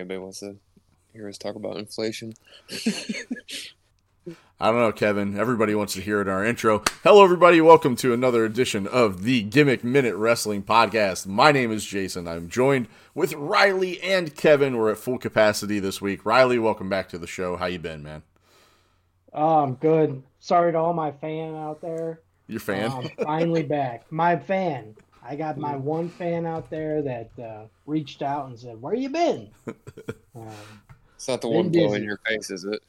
anybody wants to hear us talk about inflation. I don't know, Kevin. Everybody wants to hear it in our intro. Hello, everybody. Welcome to another edition of the Gimmick Minute Wrestling Podcast. My name is Jason. I'm joined with Riley and Kevin. We're at full capacity this week. Riley, welcome back to the show. How you been, man? I'm good. Sorry to all my fan out there. Your fan? I'm finally back. My fan. I got my one fan out there that reached out and said, "Where you been?" It's not the one blowing in your face, is it?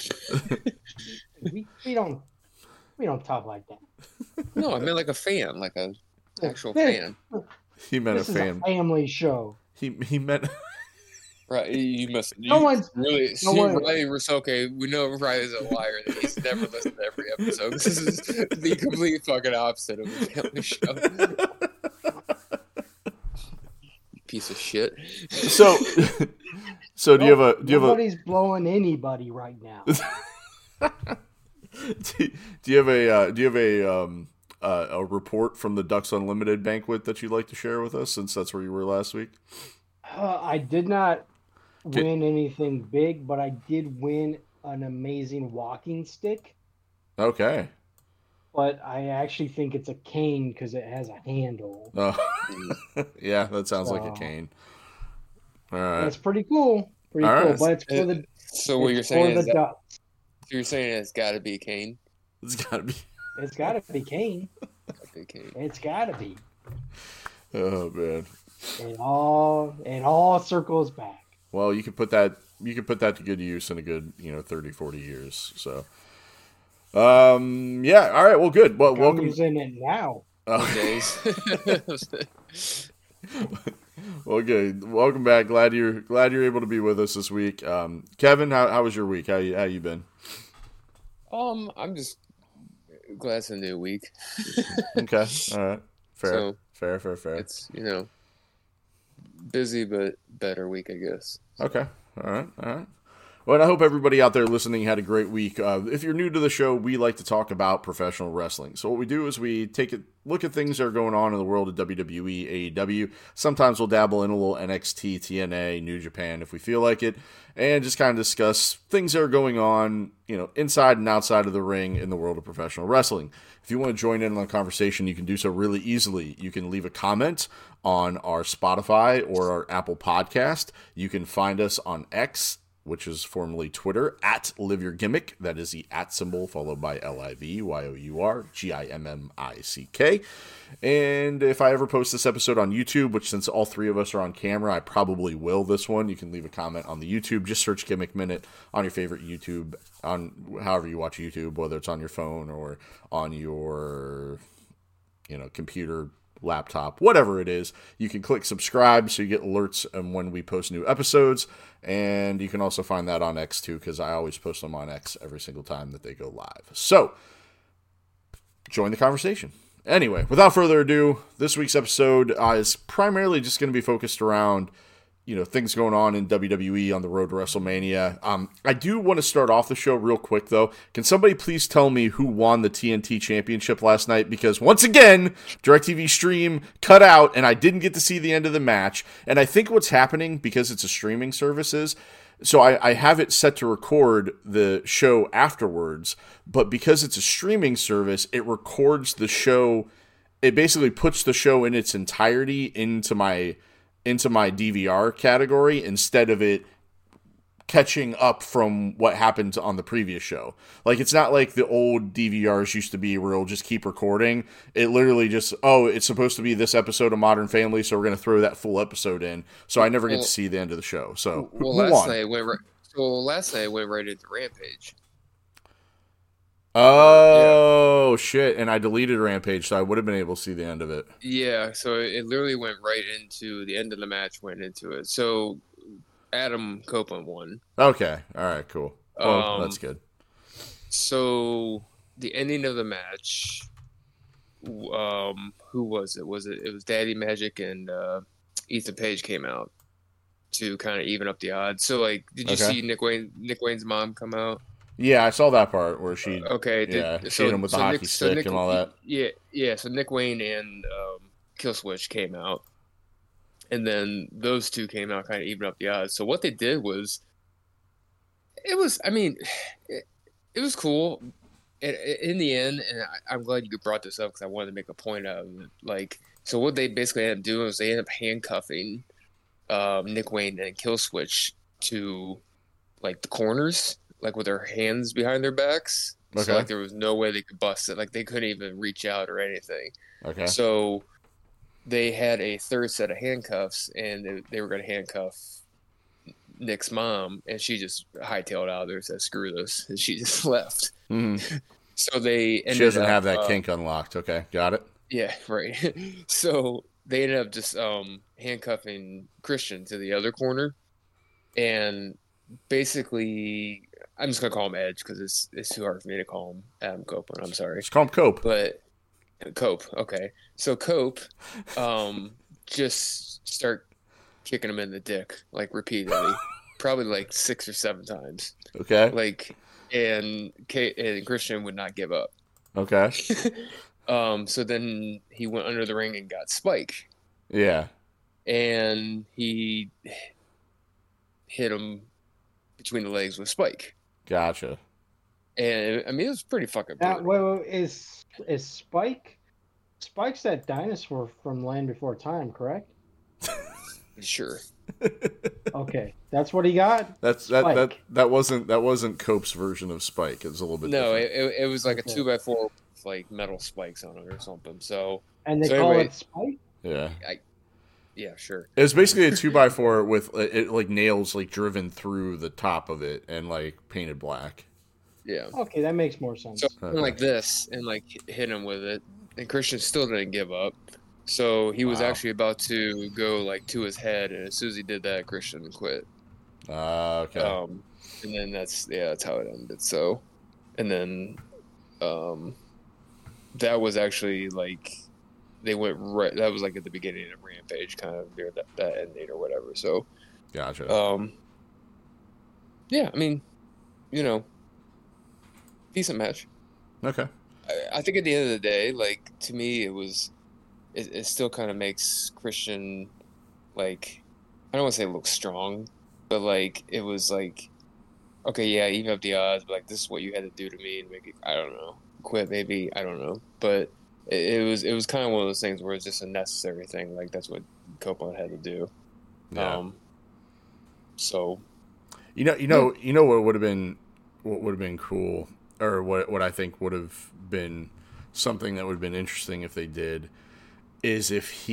we don't talk like that. No, I mean like a fan, like an actual fan. He meant this a fan. Is a family show. He meant. Right, you must. No one's really. No see, one, Riley Rusoke, we know Riley's a liar. That he's never listened to every episode. This is the complete fucking opposite of a family show. Piece of shit. So do you have a? Nobody's blowing anybody right now. Do you have a report from the Ducks Unlimited banquet that you'd like to share with us, since that's where you were last week? I did not win anything big, but I did win an amazing walking stick. Okay. But I actually think it's a cane because it has a handle. Oh. Yeah, that sounds like a cane. All right. That's pretty cool. Pretty All cool. right. But it's for the. So what you're saying is that. So you're saying it's got to be a cane. It's got to be. It's got to be cane. It's got to be. Oh man. It all circles back. Well, you could put that to good use in a good 30, 40 years. So. Yeah. All right. Well, good. Well, welcome. Who's in it now? Days. Well, good. Welcome back. Glad you're able to be with us this week. Kevin, how was your week? How you been? I'm just glad it's a new week. Okay. All right. Fair. It's busy but better week, I guess. Okay. All right. Well, and I hope everybody out there listening had a great week. If you're new to the show, we like to talk about professional wrestling. So what we do is we take a look at things that are going on in the world of WWE, AEW. Sometimes we'll dabble in a little NXT, TNA, New Japan if we feel like it, and just kind of discuss things that are going on, inside and outside of the ring in the world of professional wrestling. If you want to join in on the conversation, you can do so really easily. You can leave a comment on our Spotify or our Apple podcast. You can find us on X, which is formerly Twitter, at Live Your Gimmick. That is the @ symbol followed by LIVYOURGIMMICK. And if I ever post this episode on YouTube, which since all three of us are on camera, I probably will this one, you can leave a comment on the YouTube. Just search Gimmick Minute on your favorite YouTube, on however you watch YouTube, whether it's on your phone or on your computer, laptop, whatever it is. You can click subscribe so you get alerts when we post new episodes, and you can also find that on X too, because I always post them on X every single time that they go live. So join the conversation. Anyway, without further ado, this week's episode is primarily just going to be focused around things going on in WWE on the road to WrestleMania. I do want to start off the show real quick, though. Can somebody please tell me who won the TNT Championship last night? Because once again, DirecTV stream cut out, and I didn't get to see the end of the match. And I think what's happening, because it's a streaming service, so I have it set to record the show afterwards, but because it's a streaming service, it records the show. It basically puts the show in its entirety into my DVR category instead of it catching up from what happened on the previous show. Like, it's not like the old DVRs used to be where it'll just keep recording. It literally just, it's supposed to be this episode of Modern Family, so we're going to throw that full episode in. So I never get to see the end of the show. So last night it went right into Rampage. Oh, shit. And I deleted Rampage, so I would have been able to see the end of it. Yeah, so it literally went right into the end of the match, went into it. So Adam Copeland won. Okay. All right, cool. Well, that's good. So the ending of the match, who was it? It was Daddy Magic and Ethan Page came out to kind of even up the odds. So, like, did you see Nick Wayne's mom come out? Yeah, I saw that part where she hit him with the hockey stick and all that. Yeah. So Nick Wayne and Killswitch came out, and then those two came out kind of even up the odds. So what they did was, I mean, it was cool. In the end, and I'm glad you brought this up because I wanted to make a point out of it. Like, so what they basically ended up doing was they ended up handcuffing Nick Wayne and Killswitch to like the corners, like with their hands behind their backs. Okay. So like there was no way they could bust it. Like they couldn't even reach out or anything. Okay. So they had a third set of handcuffs, and they were going to handcuff Nick's mom, and she just hightailed out there and said, "Screw this," and she just left. Mm-hmm. So they ended She doesn't up, have that kink unlocked. Okay, got it. Yeah, right. So they ended up just handcuffing Christian to the other corner, and basically, I'm just gonna call him Edge because it's too hard for me to call him Adam Copeland. I'm sorry. Just call him Cope. But Cope, okay. So Cope, just start kicking him in the dick like repeatedly, probably like 6 or 7 times. Okay. Like, and Christian would not give up. Okay. So then he went under the ring and got Spike. Yeah. And he hit him between the legs with Spike. Gotcha. And I mean, it was pretty fucking Now, brutal. wait, is Spike? Spike's that dinosaur from Land Before Time, correct? Sure. Okay, that's what he got. That wasn't Cope's version of Spike. It was a little bit No, different. it was like Okay. a 2x4 with like metal spikes on it or something. So And they So call anyway- it Spike. Yeah. yeah, sure. It was basically a 2x4 with it like nails like driven through the top of it and like painted black. Yeah. Okay, that makes more sense. So Okay. like this and like hit him with it, and Christian still didn't give up. So he was Wow. actually about to go like to his head, and as soon as he did that, Christian quit. Okay. And then that's how it ended. So, and then that was actually like they went right. That was like at the beginning of Rampage, kind of near that ending or whatever. So, Gotcha. yeah, I mean, decent match. Okay. I think at the end of the day, like to me, it still kind of makes Christian like I don't want to say look strong, but like it was like okay, yeah, even up the odds, but like this is what you had to do to me and make it. I don't know, quit maybe. I don't know, but it was kind of one of those things where it's just a necessary thing. Like that's what Copeland had to do. Yeah. So You know what would have been cool, or what I think would have been something that would have been interesting if they did, is if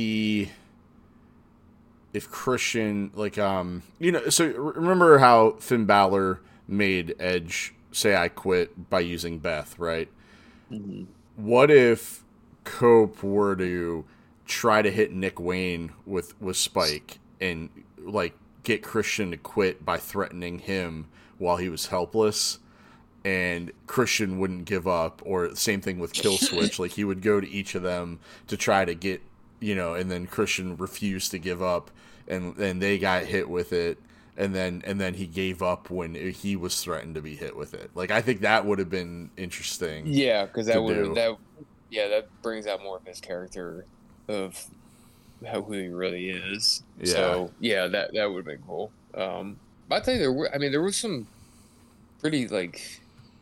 Christian so remember how Finn Balor made Edge say I quit by using Beth, right? mm-hmm. What if Cope were to try to hit Nick Wayne with Spike and like get Christian to quit by threatening him while he was helpless, and Christian wouldn't give up, or same thing with Killswitch, like he would go to each of them to try to get, and then Christian refused to give up, and they got hit with it, and then he gave up when he was threatened to be hit with it. Like I think that would have been interesting. yeah, because to that do. that brings out more of his character of who he really is. Yeah. So yeah, that would have been cool. But I tell you, there were some pretty like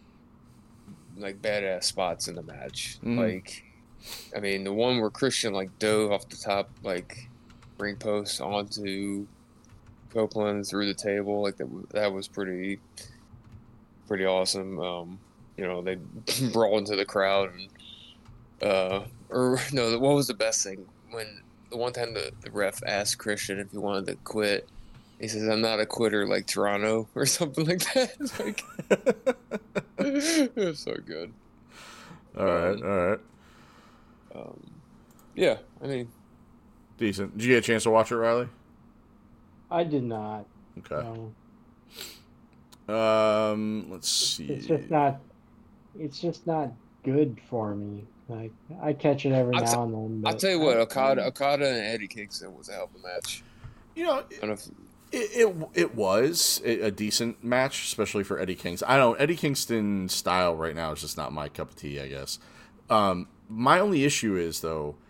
badass spots in the match. Mhm. Like, I mean, the one where Christian like dove off the top like ring post onto Copeland through the table, like that was pretty awesome. They brawl into the crowd and what was the best thing when the one time the ref asked Christian if he wanted to quit. He says, "I'm not a quitter like Toronto," or something like that. It's like, it was so good. All right. Yeah, I mean, Decent. Did you get a chance to watch it, Riley? I did not. Okay. No. Let's see. It's just not good for me. Like I catch it every now and then. I'll but tell you what, Okada and Eddie Kingston was a hell of a match. I don't know if, It was a decent match, especially for Eddie Kingston. I don't know, Eddie Kingston's style right now is just not my cup of tea, I guess. My only issue is, though,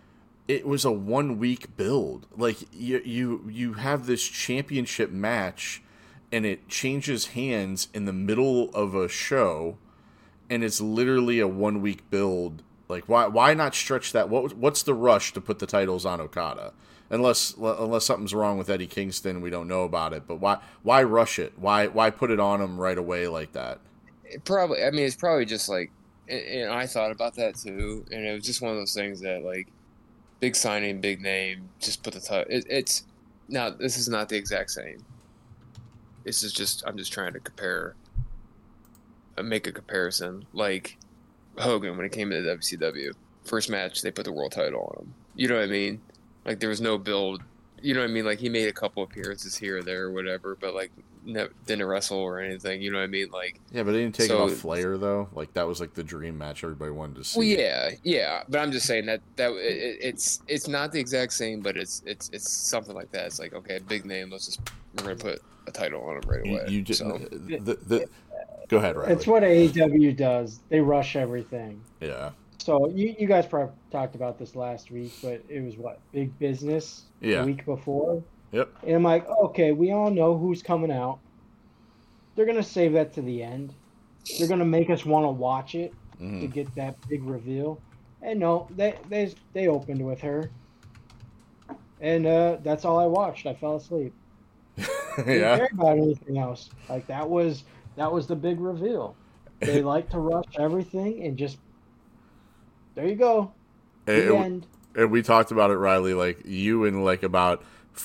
it was a 1 week build. Like you have this championship match, and it changes hands in the middle of a show, and it's literally a 1 week build. Like why not stretch that? What's the rush to put the titles on Okada? Unless something's wrong with Eddie Kingston, we don't know about it. But why rush it? Why put it on him right away like that? It's probably just like, and I thought about that too, and it was just one of those things that like, big signing, big name, just put the title. It's now this is not the exact same. This is just I'm just trying to make a comparison. Like Hogan when it came to WCW, first match they put the world title on him. You know what I mean? Like there was no build. You know what I mean? Like he made a couple appearances here or there or whatever, but like didn't wrestle or anything. You know what I mean? Like yeah, but they didn't take it off Flair though. Like that was like the dream match everybody wanted to see. Well, yeah. But I'm just saying that it's not the exact same, but it's something like that. It's like okay, big name. We're gonna put a title on him right away. You just go ahead, Riley. It's what AEW does. They rush everything. Yeah. So you guys probably talked about this last week, but it was what Big Business the week before. Yep. And I'm like, okay, we all know who's coming out. They're gonna save that to the end. They're gonna make us want to watch it to get that big reveal. And no, they opened with her, and that's all I watched. I fell asleep. Didn't care about anything else. Like that was the big reveal. They like to rush everything and just there you go. The end. And we talked about it, Riley. Like you and like about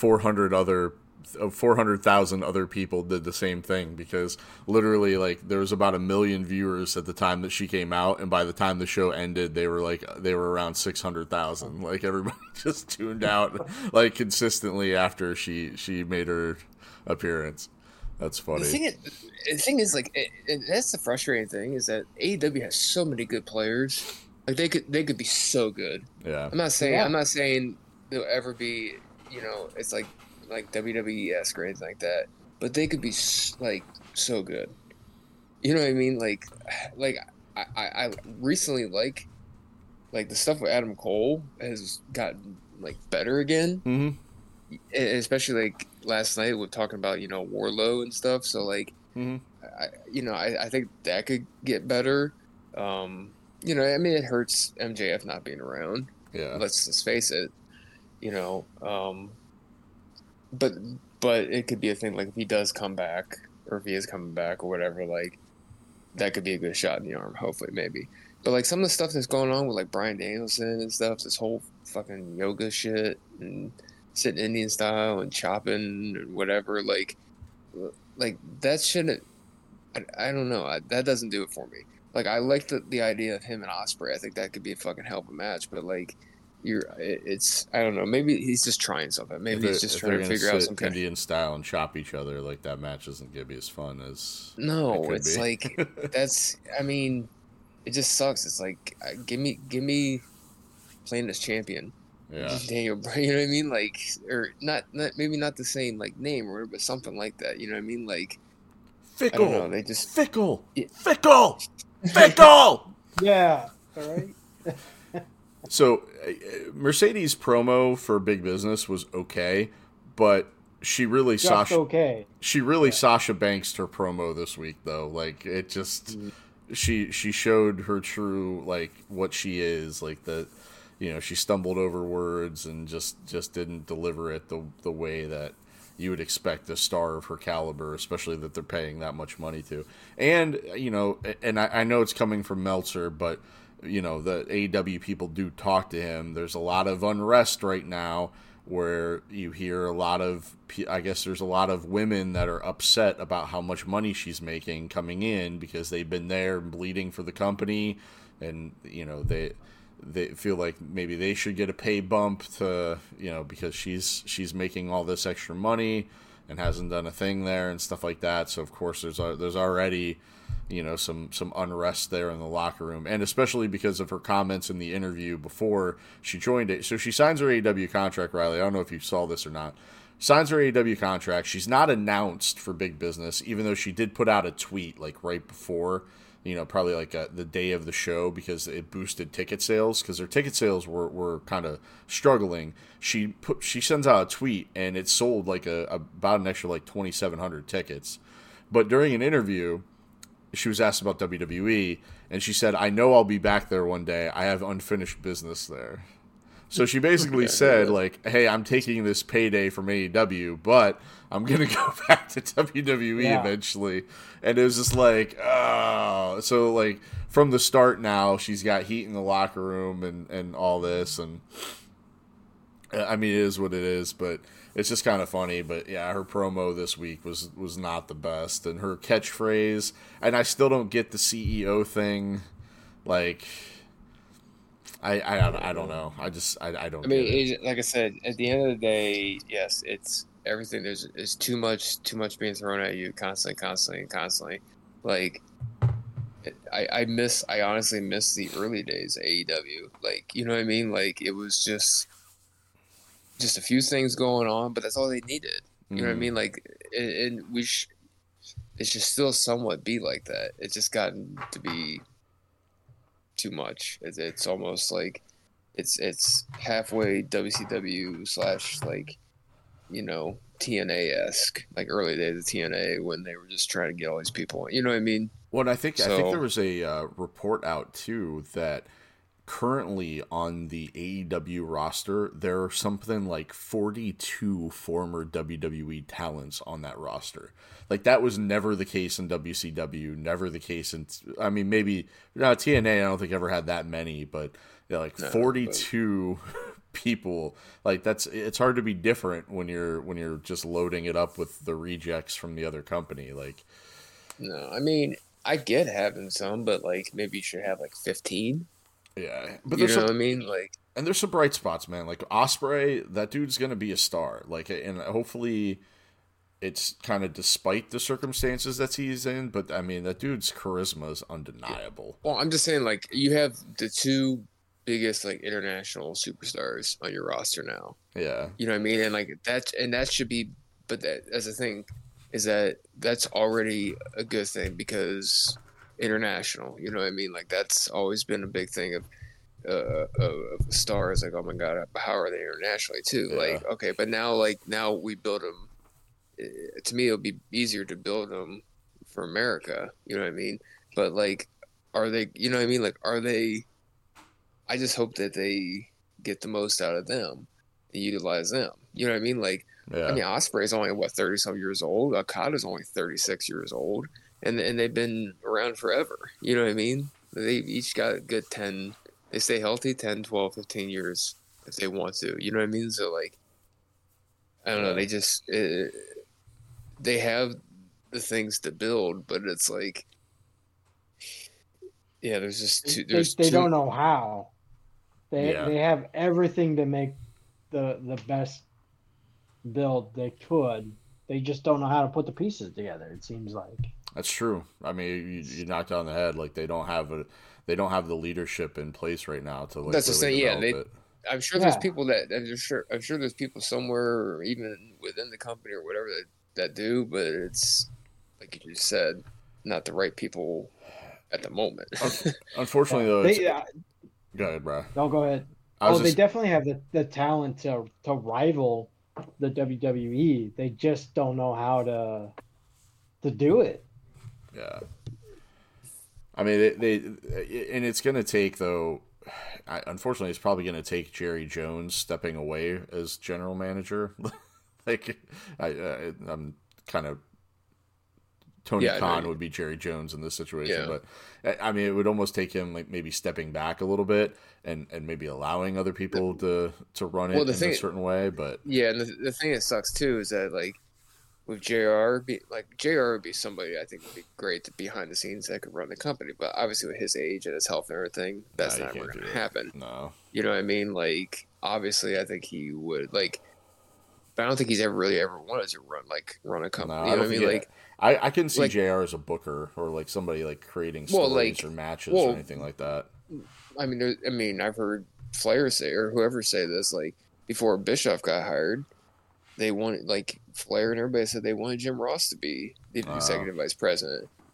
400,000 other people did the same thing because literally like there was about 1 million viewers at the time that she came out, and by the time the show ended, they were around 600,000. Like everybody just tuned out like consistently after she made her appearance. That's funny. The thing is like that's the frustrating thing is that AEW has so many good players. Like they could be so good. Yeah. I'm not saying they'll ever be, it's like WWE-esque or anything like that. But they could be like so good. You know what I mean? Like I recently like the stuff with Adam Cole has gotten like better again. Mm-hmm. Especially like last night with talking about Wardlow and stuff. So like, I think that could get better. It hurts MJF not being around. Yeah. Let's just face it. But it could be a thing like if he does come back or if he is coming back or whatever, like that could be a good shot in the arm, hopefully, maybe. But like some of the stuff that's going on with like Bryan Danielson and stuff, this whole fucking yoga shit and sitting Indian style and chopping and whatever, like that shouldn't. I don't know. That doesn't do it for me. Like I like the idea of him and Ospreay. I think that could be a fucking hell of a match. But like, I don't know. Maybe he's just trying something. Maybe he's just trying to figure out some kind of Indian style and chop each other. Like that match isn't gonna be as fun as. No, it's like that's. I mean, it just sucks. It's like give me playing as champion. Yeah. Just Daniel Bryan. You know what I mean? Like, or not maybe not the same like name or whatever, but something like that. You know what I mean? Like. Fickle. I don't know, they just fickle. Yeah. Fickle. Fickle. Yeah. All right. So, Mercedes' promo for Big Business was okay, but she really Sasha Banks her promo this week though. Like it just she showed her true like what she is, like the she stumbled over words and just didn't deliver it the way that you would expect a star of her caliber, especially that they're paying that much money to. And, and I know it's coming from Meltzer, but, the AEW people do talk to him. There's a lot of unrest right now where you hear there's a lot of women that are upset about how much money she's making coming in because they've been there bleeding for the company and, they feel like maybe they should get a pay bump to, because she's making all this extra money and hasn't done a thing there and stuff like that. So of course there's already, some unrest there in the locker room, and especially because of her comments in the interview before she joined it. So she signs her AEW contract, Riley. I don't know if you saw this or not. Signs her AEW contract. She's not announced for Big Business, even though she did put out a tweet like right before probably like the day of the show because it boosted ticket sales because their ticket sales were kind of struggling. She sends out a tweet and it sold like about an extra like 2,700 tickets. But during an interview, she was asked about WWE and she said, "I know I'll be back there one day. I have unfinished business there." So she basically said, like, "Hey, I'm taking this payday from AEW, but I'm going to go back to WWE eventually." And it was just like, oh. So, like, from the start now, she's got heat in the locker room and all this. And, I mean, it is what it is, but it's just kind of funny. But, yeah, her promo this week was not the best. And her catchphrase, and I still don't get the CEO thing, like... I don't know. I don't. I mean, like I said, at the end of the day, yes, it's everything. There's too much being thrown at you constantly. Like, I honestly miss the early days of AEW. Like, you know what I mean? Like, it was just a few things going on, but that's all they needed. You know what I mean? Like, and it should still somewhat be like that. It's just gotten to be too much. It's almost like it's halfway WCW / like, TNA-esque, like early days of TNA when they were just trying to get all these people. You know what I mean? Well, I think there was a report out too that currently on the AEW roster there are something like 42 former WWE talents on that roster. Like, that was never the case in WCW, never the case in, I mean, maybe TNA, I don't think ever had that many, but 42 people. Like, it's hard to be different when you're just loading it up with the rejects from the other company. Like, no, I mean, I get having some, but like maybe you should have like 15. Yeah, but you know what I mean? Like, and there's some bright spots, man. Like Ospreay, that dude's gonna be a star. Like, and hopefully, it's kind of despite the circumstances that he's in. But I mean, that dude's charisma is undeniable. Well, I'm just saying, like, you have the two biggest like international superstars on your roster now. Yeah, you know what I mean, and like that should be. But that's the thing, is that that's already a good thing because international. You know what I mean? Like, that's always been a big thing of stars. Like, oh my god, how are they internationally too? Yeah. Like, okay, but now we build them. To me, it'll be easier to build them for America. You know what I mean? But like, are they? You know what I mean? Like, are they? I just hope that they get the most out of them and utilize them. You know what I mean? Like, I mean, Ospreay's only 30-some years old. Okada's only 36 years old. And they've been around forever. You know what I mean? They've each got a good 10. They stay healthy 10, 12, 15 years if they want to. You know what I mean? So, like, I don't know. They just they have the things to build, but it's like, yeah, there's just they don't know how. They have everything to make the best build they could. They just don't know how to put the pieces together. It seems like. That's true. I mean, you knocked it on the head. Like, they don't have the leadership in place right now to. Like, that's really the thing. Yeah, I'm sure there's people I'm sure there's people somewhere, even within the company or whatever, that do. But it's like you just said, not the right people at the moment. Unfortunately, though. Go ahead, bro. No, go ahead. They definitely have the talent to rival the WWE. They just don't know how to do it. Yeah. I mean, they and it's going to take, though, unfortunately, it's probably going to take Jerry Jones stepping away as general manager. Like, I'm kind of, Tony Khan would be Jerry Jones in this situation, but I mean, it would almost take him like maybe stepping back a little bit and maybe allowing other people to run it in a certain way. But and the thing that sucks too is that, like, with JR, JR would be somebody I think would be great behind the scenes that could run the company, but obviously with his age and his health and everything, that's not going to happen. No, you know what I mean? Like, obviously, I think he would like, but I don't think he's ever wanted to run a company. No, you know what I mean? Like, I can see JR as a booker or like somebody like creating stories or matches or anything like that. I mean, I've heard Flair say, or whoever say this, like, before Bischoff got hired, they wanted, like, Flair and everybody said they wanted Jim Ross to be the executive vice president.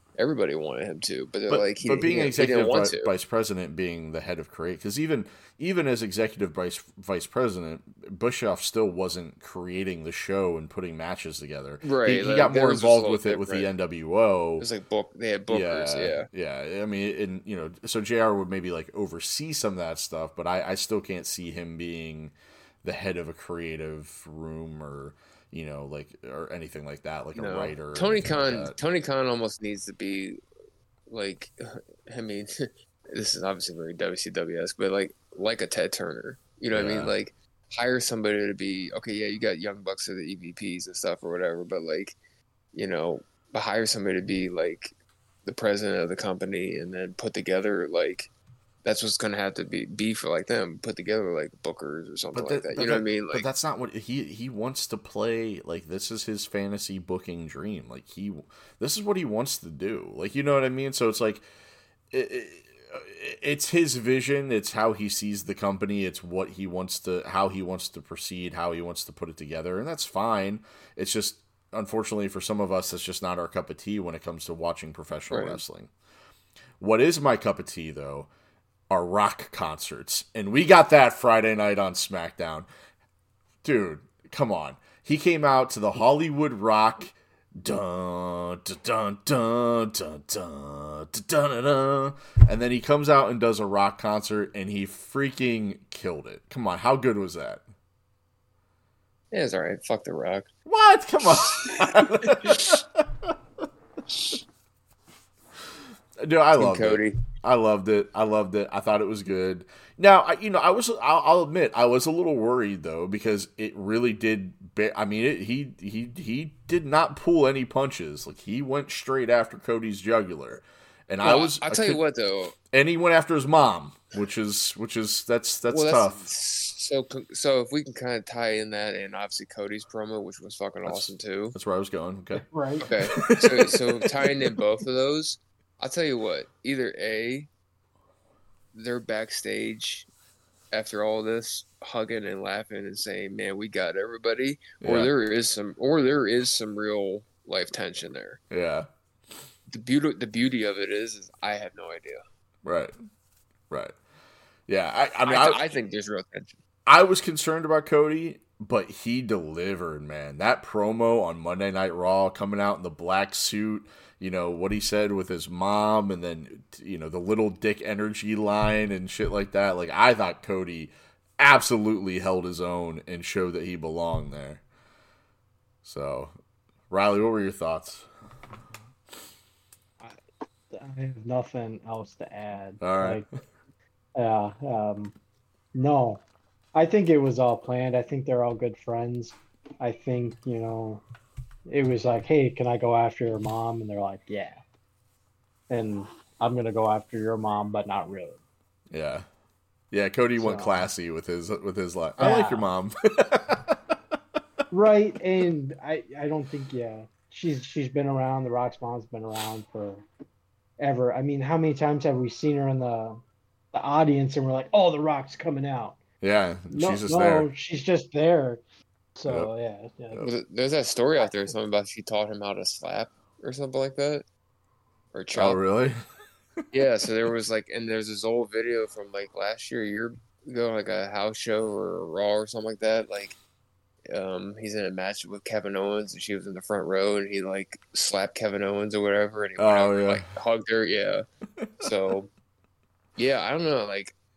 everybody wanted him to, but they're But like but being he executive didn't want to. vice president, being the head of create, because even as executive vice president, Bischoff still wasn't creating the show and putting matches together. Right, He like, got more theirs was a involved little with it with the different. NWO. It was like they had bookers, Yeah. I mean, and so JR would maybe like oversee some of that stuff, but I still can't see him being the head of a creative room or like or anything like that, like a writer. Or Tony anything like Khan. that. Tony Khan almost needs to be like, I mean, this is obviously very WCW-esque, but like a Ted Turner. You know what I mean? Like, hire somebody to be okay. Yeah, you got Young Bucks or the EVPs and stuff or whatever, but like, but hire somebody to be like the president of the company and then put together like. That's what's gonna have to be for like them put together like bookers or something like that. You know what I mean? Like, but that's not what he wants to play. Like, this is his fantasy booking dream. Like, this is what he wants to do. Like, you know what I mean? So it's like it's his vision. It's how he sees the company. It's what how he wants to proceed, how he wants to put it together, and that's fine. It's just, unfortunately for some of us, that's just not our cup of tea when it comes to watching professional wrestling. What is my cup of tea, though, are rock concerts. And we got that Friday night on SmackDown. Dude, come on. He came out to the Hollywood Rock. Dun, dun, dun, dun, dun, dun, dun, dun, and then he comes out and does a rock concert, and he freaking killed it. Come on, how good was that? Yeah, it's all right. Fuck The Rock. What? Come on. Dude, I loved it. I loved it. I thought it was good. Now, I'll admit, I was a little worried though, because it really did. He did not pull any punches. Like, he went straight after Cody's jugular, and I'll tell you what though. And he went after his mom, which is tough. So if we can kind of tie in that, and obviously Cody's promo, which was fucking awesome too. That's where I was going. Okay. Right. Okay. So tying in both of those. I'll tell you what, either A, they're backstage after all this, hugging and laughing and saying, man, we got everybody, or there is some real life tension there. Yeah. The beauty of it is I have no idea. Right. Yeah, I think there's real tension. I was concerned about Cody, but he delivered, man. That promo on Monday Night Raw, coming out in the black suit, what he said with his mom, and then, the little dick energy line and shit like that. Like, I thought Cody absolutely held his own and showed that he belonged there. So, Riley, what were your thoughts? I have nothing else to add. All right. No, I think it was all planned. I think they're all good friends. I think, it was like, hey, can I go after your mom? And they're like, yeah. And I'm going to go after your mom, but not really. Yeah. Yeah, Cody went classy with his line. I like your mom. Right, and I don't think, she's been around. The Rock's mom's been around forever. I mean, how many times have we seen her in the audience and we're like, oh, The Rock's coming out. Yeah, she's just there. No, she's just there. So, yeah. There's that story out there, something about she taught him how to slap or something like that. Or chop. Oh, really? Yeah, so there was there's this old video from last year ago, like a house show or a Raw or something like that. He's in a match with Kevin Owens and she was in the front row and he slapped Kevin Owens or whatever and he went out and hugged her. Yeah. So, yeah, I don't know.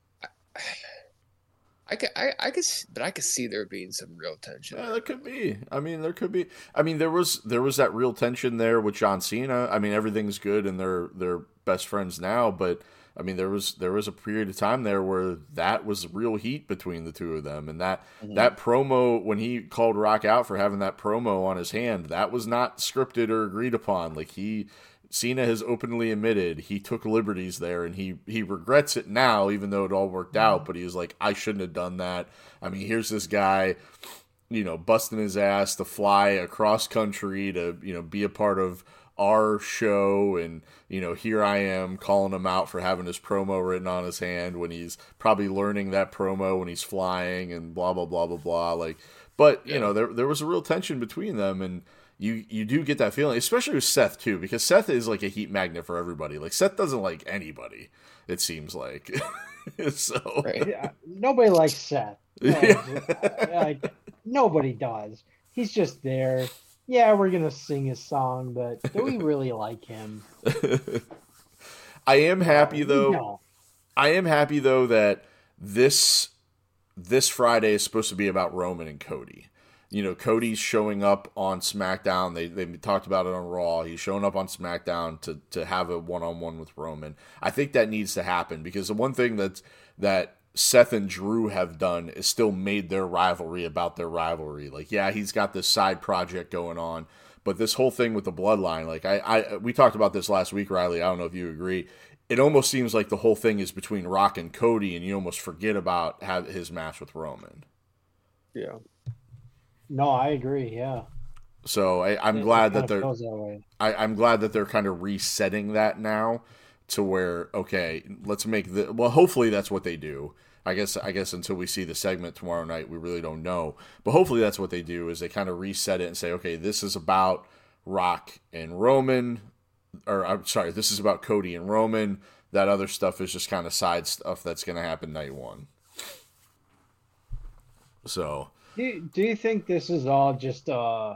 I could see there being some real tension. Yeah, there could be. I mean, there was that real tension there with John Cena. I mean, everything's good and they're best friends now, but I mean, there was a period of time there where that was real heat between the two of them, and that promo when he called Rock out for having that promo on his hand, that was not scripted or agreed upon. Cena has openly admitted he took liberties there, and he regrets it now, even though it all worked out. But he was like, I shouldn't have done that. I mean, here's this guy, busting his ass to fly across country to, be a part of our show, and, here I am calling him out for having his promo written on his hand when he's probably learning that promo when he's flying and blah, blah, blah, blah, blah. But, there was a real tension between them, and you do get that feeling, especially with Seth too, because Seth is like a heat magnet for everybody. Like Seth doesn't like anybody, it seems like. So Right. Yeah, nobody likes Seth. Like, nobody does. He's just there. Yeah, we're gonna sing his song, but do we really like him? I am happy though. No. I am happy though that this Friday is supposed to be about Roman and Cody. You know, Cody's showing up on SmackDown. They talked about it on Raw. He's showing up on SmackDown to have a one-on-one with Roman. I think that needs to happen because the one thing that Seth and Drew have done is still made their rivalry about their rivalry. Like, yeah, he's got this side project going on, but this whole thing with the bloodline, like we talked about this last week, Riley. I don't know if you agree. It almost seems like the whole thing is between Rock and Cody, and you almost forget about his match with Roman. Yeah. No, I agree. Yeah. So I'm glad that they're. That I'm glad that they're kind of resetting that now to where, okay, let's make well, hopefully that's what they do. I guess until we see the segment tomorrow night, we really don't know. But hopefully that's what they do is they kind of reset it and say, okay, this is about Rock and Roman, or I'm sorry, this is about Cody and Roman. That other stuff is just kind of side stuff that's going to happen night one. So. Do you think this is all just a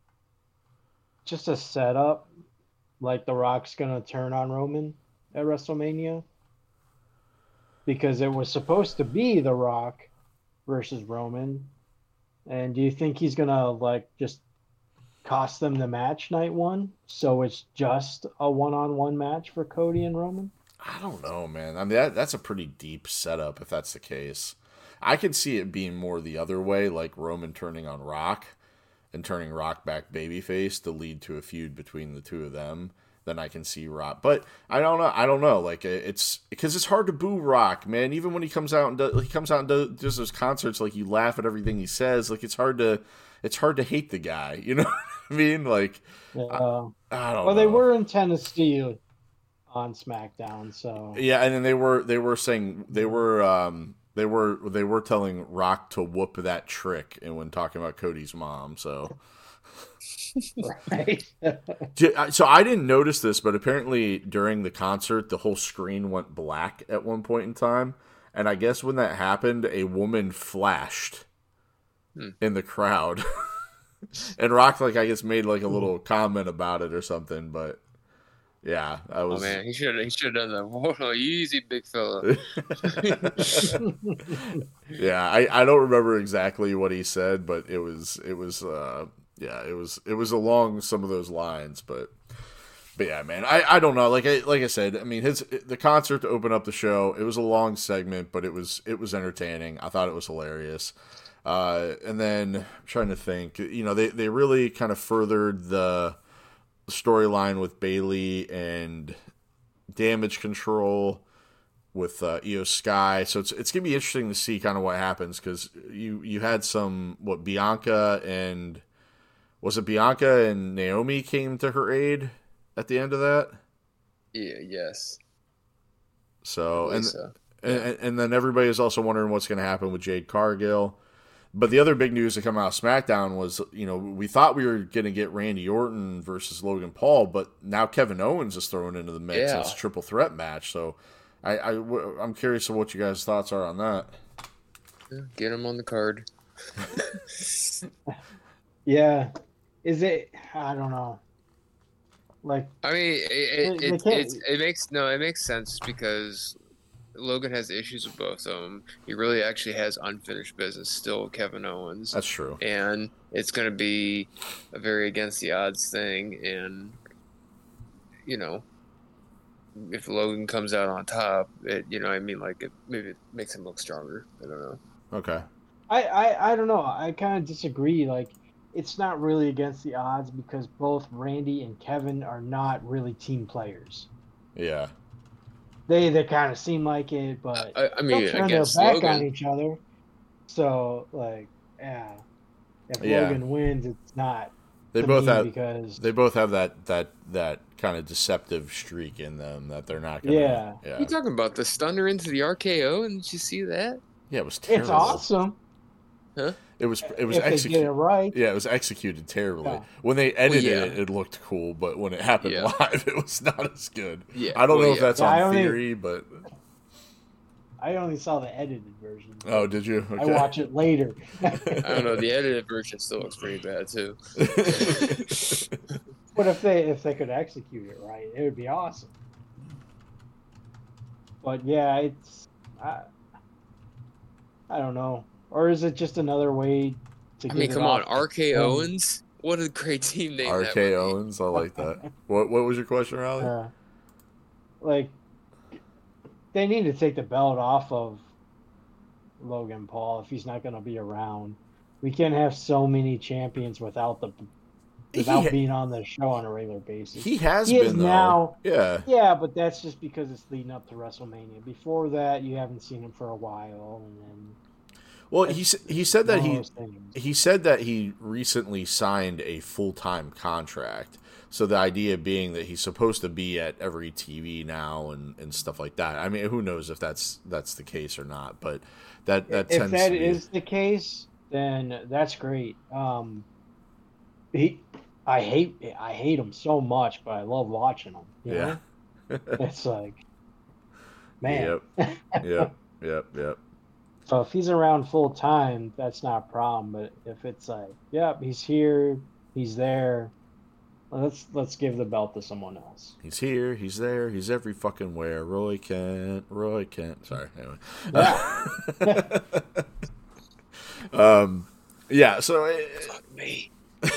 setup? Like The Rock's gonna turn on Roman at WrestleMania? Because it was supposed to be The Rock versus Roman. And do you think he's gonna like just cost them the match night one? So it's just a one-on-one match for Cody and Roman? I don't know, man. I mean that's a pretty deep setup if that's the case. I could see it being more the other way, like Roman turning on Rock and turning Rock back babyface to lead to a feud between the two of them. Then I can see Rock, but I don't know. Like it's because it's hard to boo Rock, man. Even when he comes out and does those concerts, like you laugh at everything he says. Like it's hard to hate the guy. You know what I mean? Like I don't know. Well, they were in Tennessee on SmackDown, so yeah, and then they were saying they were telling Rock to whoop that trick, and when talking about Cody's mom, so. Right. So I didn't notice this, but apparently during the concert, the whole screen went black at one point in time, and I guess when that happened, a woman flashed in the crowd, and Rock I guess made a little comment about it or something, but. Yeah, I was. Oh man, he should have done that. Whoa, easy, big fella. Yeah, I don't remember exactly what he said, but it was along some of those lines, but yeah, man, I don't know. Like I said, I mean, the concert to open up the show, it was a long segment, but it was entertaining. I thought it was hilarious. And then I'm trying to think, they really kind of furthered the storyline with Bayley and Damage Control with Io Sky, so it's gonna be interesting to see kind of what happens because you had Bianca and Naomi came to her aid at the end of that. Yeah. Yes. So and then everybody is also wondering what's going to happen with Jade Cargill. But the other big news that came out of SmackDown was, we thought we were going to get Randy Orton versus Logan Paul, but now Kevin Owens is thrown into the mix as a triple threat match. So I'm curious of what you guys' thoughts are on that. Get him on the card. Yeah. Is it? I don't know. Like, I mean, it makes sense because Logan has issues with both of them. He really actually has unfinished business still with Kevin Owens. That's true. And it's going to be a very against the odds thing. And, if Logan comes out on top, maybe it makes him look stronger. I don't know. Okay. I don't know. I kind of disagree. Like, it's not really against the odds because both Randy and Kevin are not really team players. Yeah. They kind of seem like it, but I mean, they'll turn their back on each other. So, if Logan wins, it's not. They both have that kind of deceptive streak in them that they're not going to. Yeah. You talking about the stunner into the RKO? And did you see that? Yeah, it was terrible. It's awesome. Huh? It was if they get it executed. right. Yeah, it was executed terribly. Yeah. When they edited yeah. it, it looked cool, but when it happened Yeah. live, it was not as good. Yeah. I don't Well, know if yeah. that's Yeah, I on only- theory, but I only saw the edited version. oh, did you? Okay. I watch it later. I don't know. The edited version still looks pretty bad too. But if they could execute it right, it would be awesome. But yeah, it's I don't know. Or is it just another way to I get mean, it come on, off RK the- Owens. What a great team name that would RK be. Owens, I like that. What was your question, Riley? Like they need to take the belt off of Logan Paul if he's not going to be around. We can't have so many champions without being on the show on a regular basis. He has He is been though. now. Yeah. Yeah, but that's just because it's leading up to WrestleMania. Before that, you haven't seen him for a while, and then Well, he said that one of he those things. he said that he recently signed a full-time contract. So the idea being that he's supposed to be at every TV now and stuff like that. I mean, who knows if that's the case or not, but that If tends that to be is the case, then that's great. I hate him so much, but I love watching him. You Yeah. know? It's like, man. Yep. So if he's around full time, that's not a problem. But if it's like, yep, he's here, he's there, let's give the belt to someone else. He's here, he's there, he's every fucking where. Roy Kent. Sorry. Anyway. Yeah. Yeah. So. Fuck me.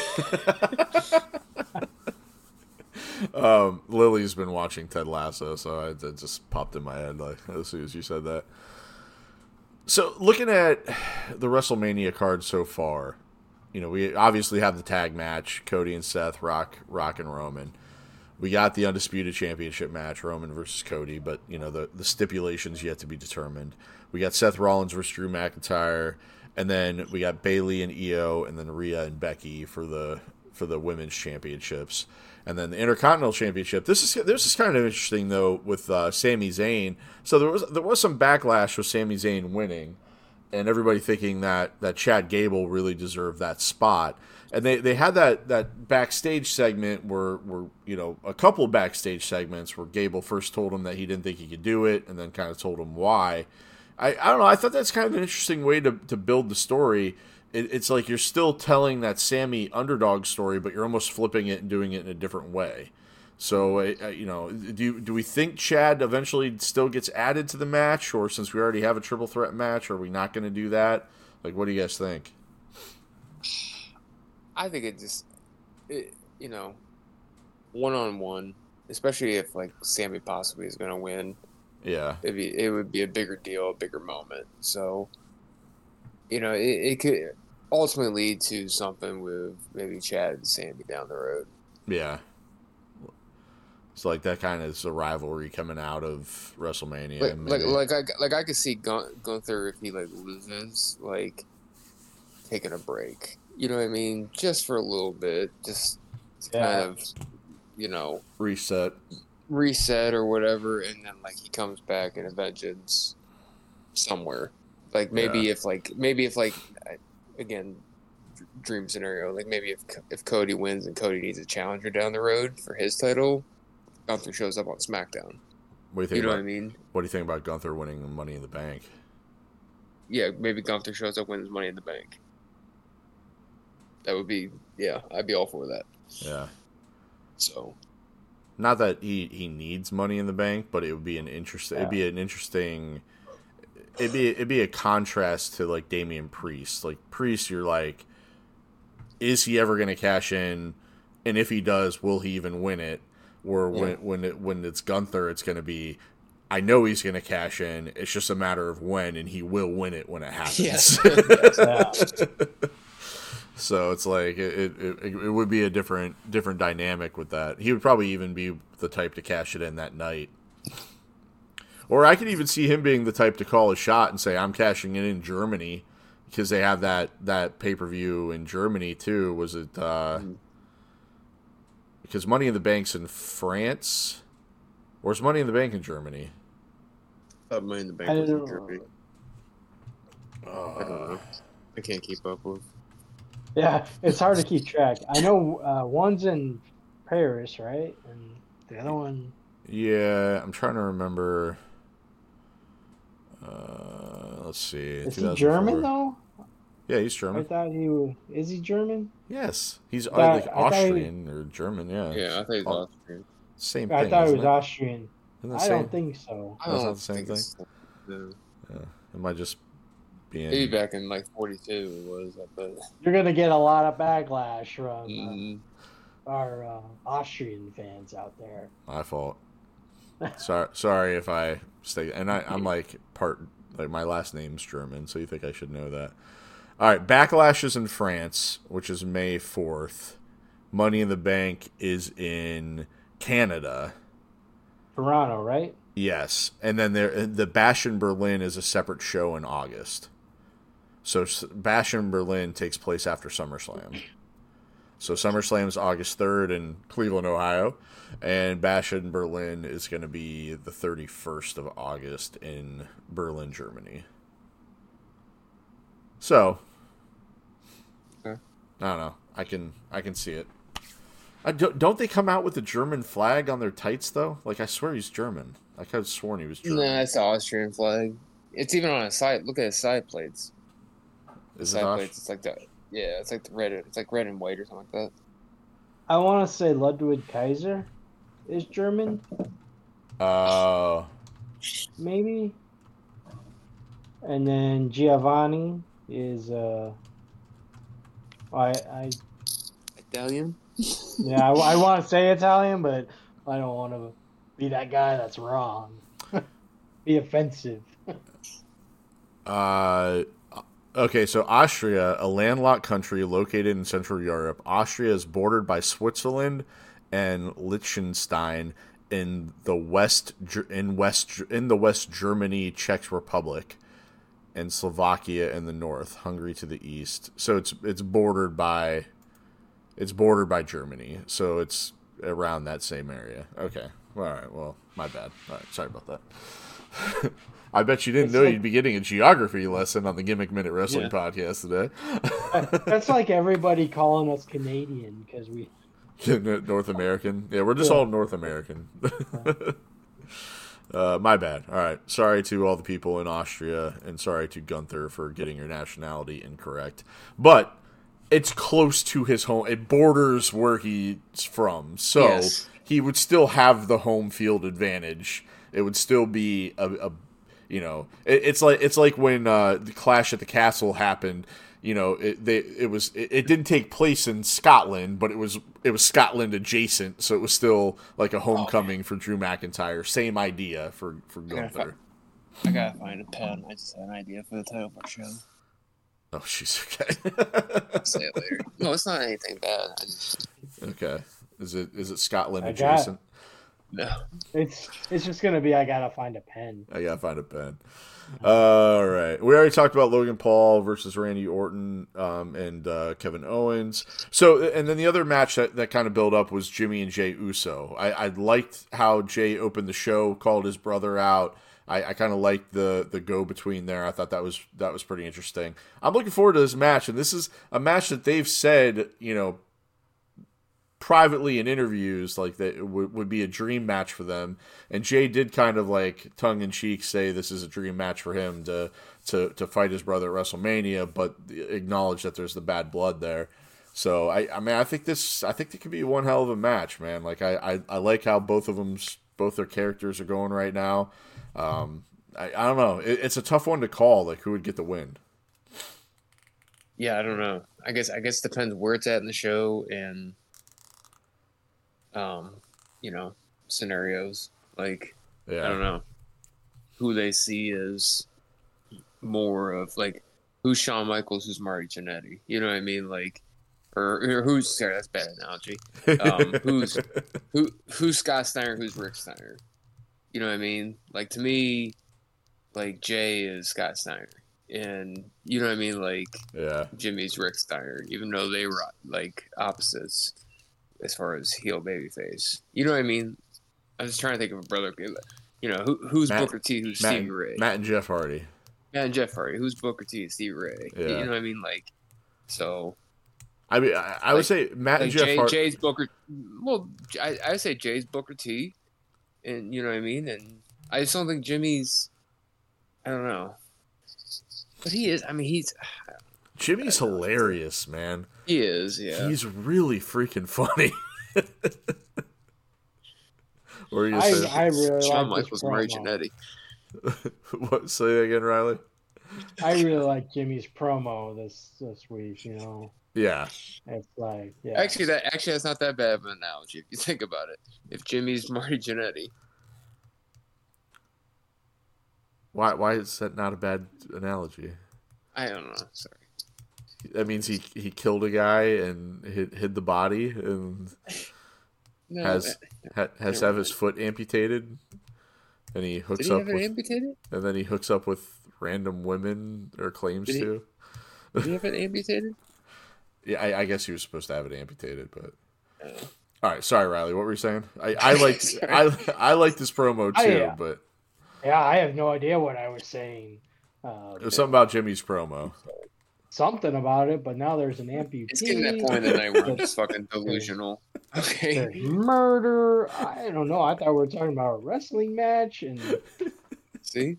Lily's been watching Ted Lasso, so it just popped in my head like as soon as you said that. So looking at the WrestleMania card so far, you know, we obviously have the tag match, Cody and Seth, Rock and Roman. We got the Undisputed Championship match, Roman versus Cody, but, you know, the stipulations yet to be determined. We got Seth Rollins versus Drew McIntyre, and then we got Bayley and Io, and then Rhea and Becky for the women's championships. And then the Intercontinental Championship. This is kind of interesting, though, with Sami Zayn. So there was some backlash with Sami Zayn winning, and everybody thinking that Chad Gable really deserved that spot. And they had that backstage segment where you know, a couple backstage segments where Gable first told him that he didn't think he could do it, and then kind of told him why. I don't know. I thought that's kind of an interesting way to build the story. It's like you're still telling that Sammy underdog story, but you're almost flipping it and doing it in a different way. So, you know, do we think Chad eventually still gets added to the match, or since we already have a triple threat match, are we not going to do that? Like, what do you guys think? I think you know, 1-on-1, especially if like Sammy possibly is going to win. Yeah, it would be a bigger deal, a bigger moment. So, you know, it could ultimately lead to something with maybe Chad and Sammy down the road. yeah. So like that kind of is a rivalry coming out of WrestleMania. Like I could see Gunther if he like loses, like taking a break. You know what I mean? Just for a little bit, just to kind of, you know, reset or whatever, and then like he comes back in a vengeance somewhere. Like maybe if again, dream scenario, like maybe if Cody wins and Cody needs a challenger down the road for his title, Gunther shows up on SmackDown. What do you think? You know what I mean? What do you think about Gunther winning Money in the Bank? Yeah, maybe Gunther shows up, wins Money in the Bank. That would be, yeah, I'd be all for that. Yeah. So, not that he needs Money in the Bank, but it would be it'd be a contrast to like Damian Priest. Like Priest, you're like, is he ever going to cash in? And if he does, will he even win it? Or when it's Gunther, it's going to be, I know he's going to cash in. It's just a matter of when, and he will win it when it happens. yes. So it's like it would be a different dynamic with that. He would probably even be the type to cash it in that night. Or I could even see him being the type to call a shot and say, I'm cashing it in Germany, because they have that pay-per-view in Germany too. Was it because Money in the Bank's in France? Or is Money in the Bank in Germany? Money in the Bank was in Germany. I don't know. I can't keep up with. Yeah, it's hard to keep track. I know one's in Paris, right? And the other one. Yeah, I'm trying to remember. Let's see. Is he German 2004. though? Yeah, he's I German. thought he was. Is he German? Yes, he's I like thought Austrian or German. Yeah. Yeah, I think it's Austrian. Same I thing. thought it Isn't was it? Austrian. Isn't it I same? don't think so. I That's don't not the same think thing? it's no. Am I just being? Maybe back in like 42 it was, I bet. You're gonna get a lot of backlash from Mm, our Austrian fans out there. My fault. Sorry if I stay. And I'm like my last name's German, so you think I should know that. All right, Backlash is in France, which is May 4th. Money in the Bank is in Canada. Toronto, right? Yes, and then the Bash in Berlin is a separate show in August. So Bash in Berlin takes place after SummerSlam. So SummerSlam is August 3rd in Cleveland, Ohio, and Bash in Berlin is going to be the 31st of August in Berlin, Germany. So, okay. I don't know. I can see it. Don't they come out with the German flag on their tights though? Like I swear he's German. I could have sworn he was German. Nah, it's the Austrian flag. It's even on a side. Look at his side plates. Is Side it plates. It's like the it's like the red. It's like red and white or something like that. I want to say Ludwig Kaiser is German, maybe. And then Giovanni is I Italian. yeah, I want to say Italian, but I don't want to be that guy that's wrong. Be offensive. Okay, so Austria, a landlocked country located in Central Europe. Austria is bordered by Switzerland and Liechtenstein in the West Germany, Czech Republic, and Slovakia in the north, Hungary to the east. So it's bordered by Germany. So it's around that same area. Okay. All right. Well, my bad. All right. Sorry about that. I bet you didn't know you'd be getting a geography lesson on the Gimmick Minute Wrestling podcast today. That's like everybody calling us Canadian because we North American. Yeah, we're just all North American. My bad. All right. Sorry to all the people in Austria, and sorry to Gunther for getting your nationality incorrect. But it's close to his home. It borders where he's from. So he would still have the home field advantage. It would still be a it's like when the Clash at the Castle happened. You know, it didn't take place in Scotland, but it was Scotland adjacent, so it was still like a homecoming for Drew McIntyre. Same idea for Gunther. I gotta find a pen. I just had an idea for the title of our show. Oh, she's okay. I'll say it later. No, it's not anything bad. Okay, is it Scotland adjacent? No, it's just gonna be I gotta find a pen. I gotta find a pen. All right. We already talked about Logan Paul versus Randy Orton and Kevin Owens. So, and then the other match that kind of built up was Jimmy and Jey Uso. I liked how Jey opened the show, called his brother out. I kind of liked the go-between there. I thought that was pretty interesting. I'm looking forward to this match, and this is a match that they've said, privately in interviews, like that it would be a dream match for them. And Jey did kind of like tongue in cheek say this is a dream match for him to fight his brother at WrestleMania, but acknowledge that there's the bad blood there. So I think it could be one hell of a match, man. Like I like how both their characters are going right now. I don't know. It's a tough one to call. Like who would get the win? Yeah, I don't know. I guess it depends where it's at in the show and scenarios. Like I don't know who they see as more of like who's Shawn Michaels, who's Marty Jannetty. You know what I mean? Like or who's sorry, that's a bad analogy. Who's Scott Steiner, who's Rick Steiner? You know what I mean? Like to me, like Jey is Scott Steiner. And you know what I mean? Like Jimmy's Rick Steiner, even though they were like opposites as far as heel babyface. You know what I mean? I was trying to think of a brother. Who's Booker T, who's Stevie Ray? Matt and Jeff Hardy. Yeah, and Jeff Hardy. Who's Booker T and Steve Ray? Yeah. You know what I mean? Like, so. I mean, I would say Matt and Jeff Hardy. Jay's Booker. Well, I would say Jay's Booker T, and you know what I mean. And I just don't think Jimmy's. I don't know, but he is. I mean, he's. Jimmy's hilarious, man. He is. Yeah. He's really freaking funny. Or you I really Shawn like Michaels, this Murray promo. Jannetty. What? Say that again, Riley. I really like Jimmy's promo this week. You know, Yeah. it's like Actually, that's not that bad of an analogy if you think about it. If Jimmy's Marty Jannetty. Why is that not a bad analogy? I don't know. Sorry. That means he killed a guy and hid the body and No, has to have his foot amputated, and he hooks did he up have it with, amputated? and then he hooks up with random women or claims Did he- to. Did he have it amputated? Yeah, I guess he was supposed to have it amputated, but Oh. all right. Sorry, Riley. What were you saying? I liked Sorry. I liked this promo too, but yeah. I have no idea what I was saying. it was something about Jimmy's promo. Something about it, but now there's an amputee. It's getting that point in the night where I'm just fucking delusional. Okay. There's murder. I don't know. I thought we were talking about a wrestling match, and See?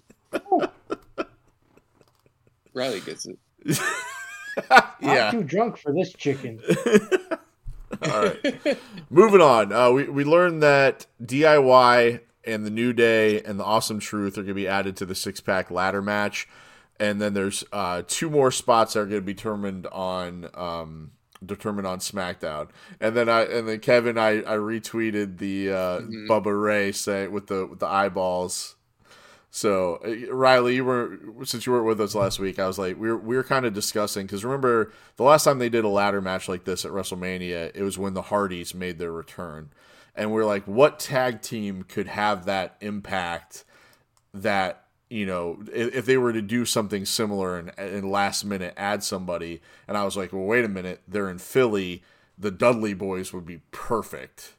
Riley gets it. Yeah. I'm too drunk for this chicken. All right. Moving on. We learned that DIY and the New Day and the Awesome Truth are going to be added to the 6-pack ladder match. And then there's 2 more spots that are going to be determined on SmackDown. And then Kevin, I retweeted the Bubba Ray say with the eyeballs. So Riley, since you weren't with us last week, I was like, we were kind of discussing, because remember the last time they did a ladder match like this at WrestleMania, it was when the Hardys made their return, and we're like, what tag team could have that impact that, you know, if they were to do something similar and last minute add somebody? And I was like, well, wait a minute, they're in Philly, the Dudley Boys would be perfect.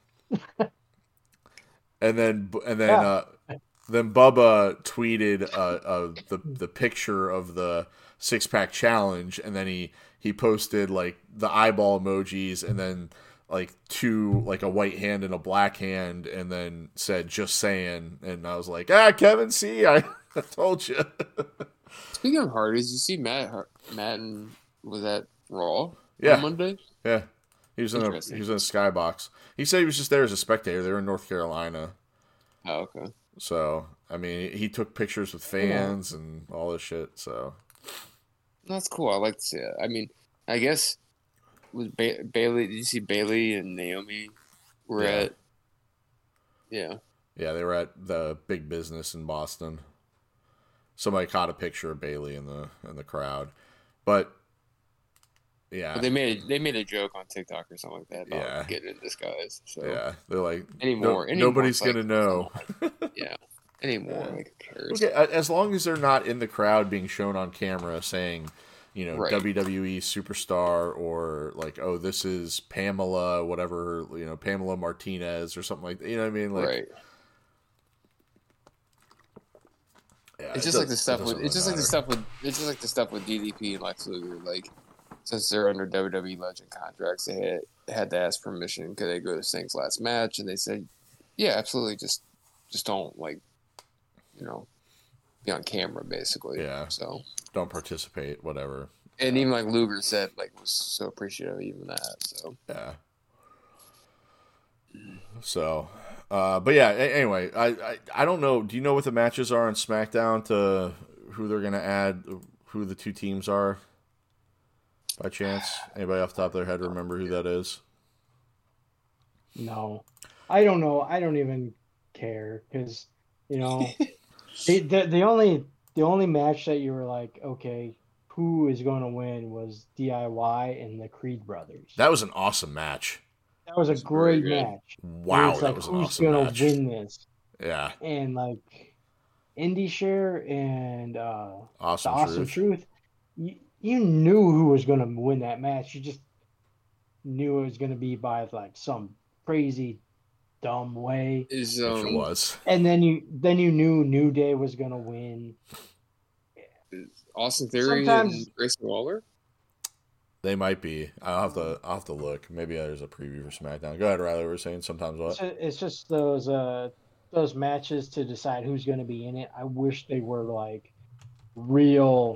and then Yeah. Then Bubba tweeted the picture of the 6-pack challenge, and then he posted like the eyeball emojis, and then like 2, like a white hand and a black hand, and then said "just saying," and I was like, Kevin, see, I told you. Speaking of Hardys, you see Matt was at Raw Yeah. on Monday? Yeah, he was in a skybox. He said he was just there as a spectator. They were in North Carolina. Oh, okay. So, I mean, he took pictures with fans and all this shit, so. That's cool. I like to see it. I mean, I guess with Bailey, did you see Bailey and Naomi were at? Yeah. Yeah, they were at the Big Business in Boston. Somebody caught a picture of Bailey in the crowd, but yeah, But they made a joke on TikTok or something like that about Yeah. getting in disguise. So yeah, they're like anymore, nobody's it's like, gonna know. Yeah. Anymore, like who cares? Okay, as long as they're not in the crowd being shown on camera saying, you know, Right. WWE superstar, or like, oh, this is Pamela, whatever, you know, Pamela Martinez or something like that. You know what I mean? Like, Right. yeah, It's just like the stuff with the stuff with DDP and Lex Luger. Like, since they're under WWE Legend contracts, they had to ask permission. Could they go to Sting's last match? And they said, "Yeah, absolutely. Just don't, like, you know, be on camera, basically." Yeah. So, don't participate, whatever. and even like Luger said, like, was so appreciative of even that. So, Yeah. So, but yeah. Anyway, I don't know. Do you know what the matches are on SmackDown to who they're gonna add? Who the 2 teams are? By chance, anybody off the top of their head remember who that is? No, I don't know. I don't even care, because you know the only match that you were like, okay, who is going to win, was DIY and the Creed brothers. That was an awesome match. That was a great very good. match. Wow, It's that like, was an who's awesome gonna match. win this? Yeah, And like Indie Share and the Awesome Truth, you knew who was gonna win that match. You just knew it was gonna be by like some crazy dumb way. is which it was. And then you knew New Day was gonna win. Austin Theory Sometimes and Grayson Waller. They might be. I'll have to look. Maybe there's a preview for SmackDown. Go ahead, Riley. We're saying sometimes what? it's just those matches to decide who's going to be in it. I wish they were like real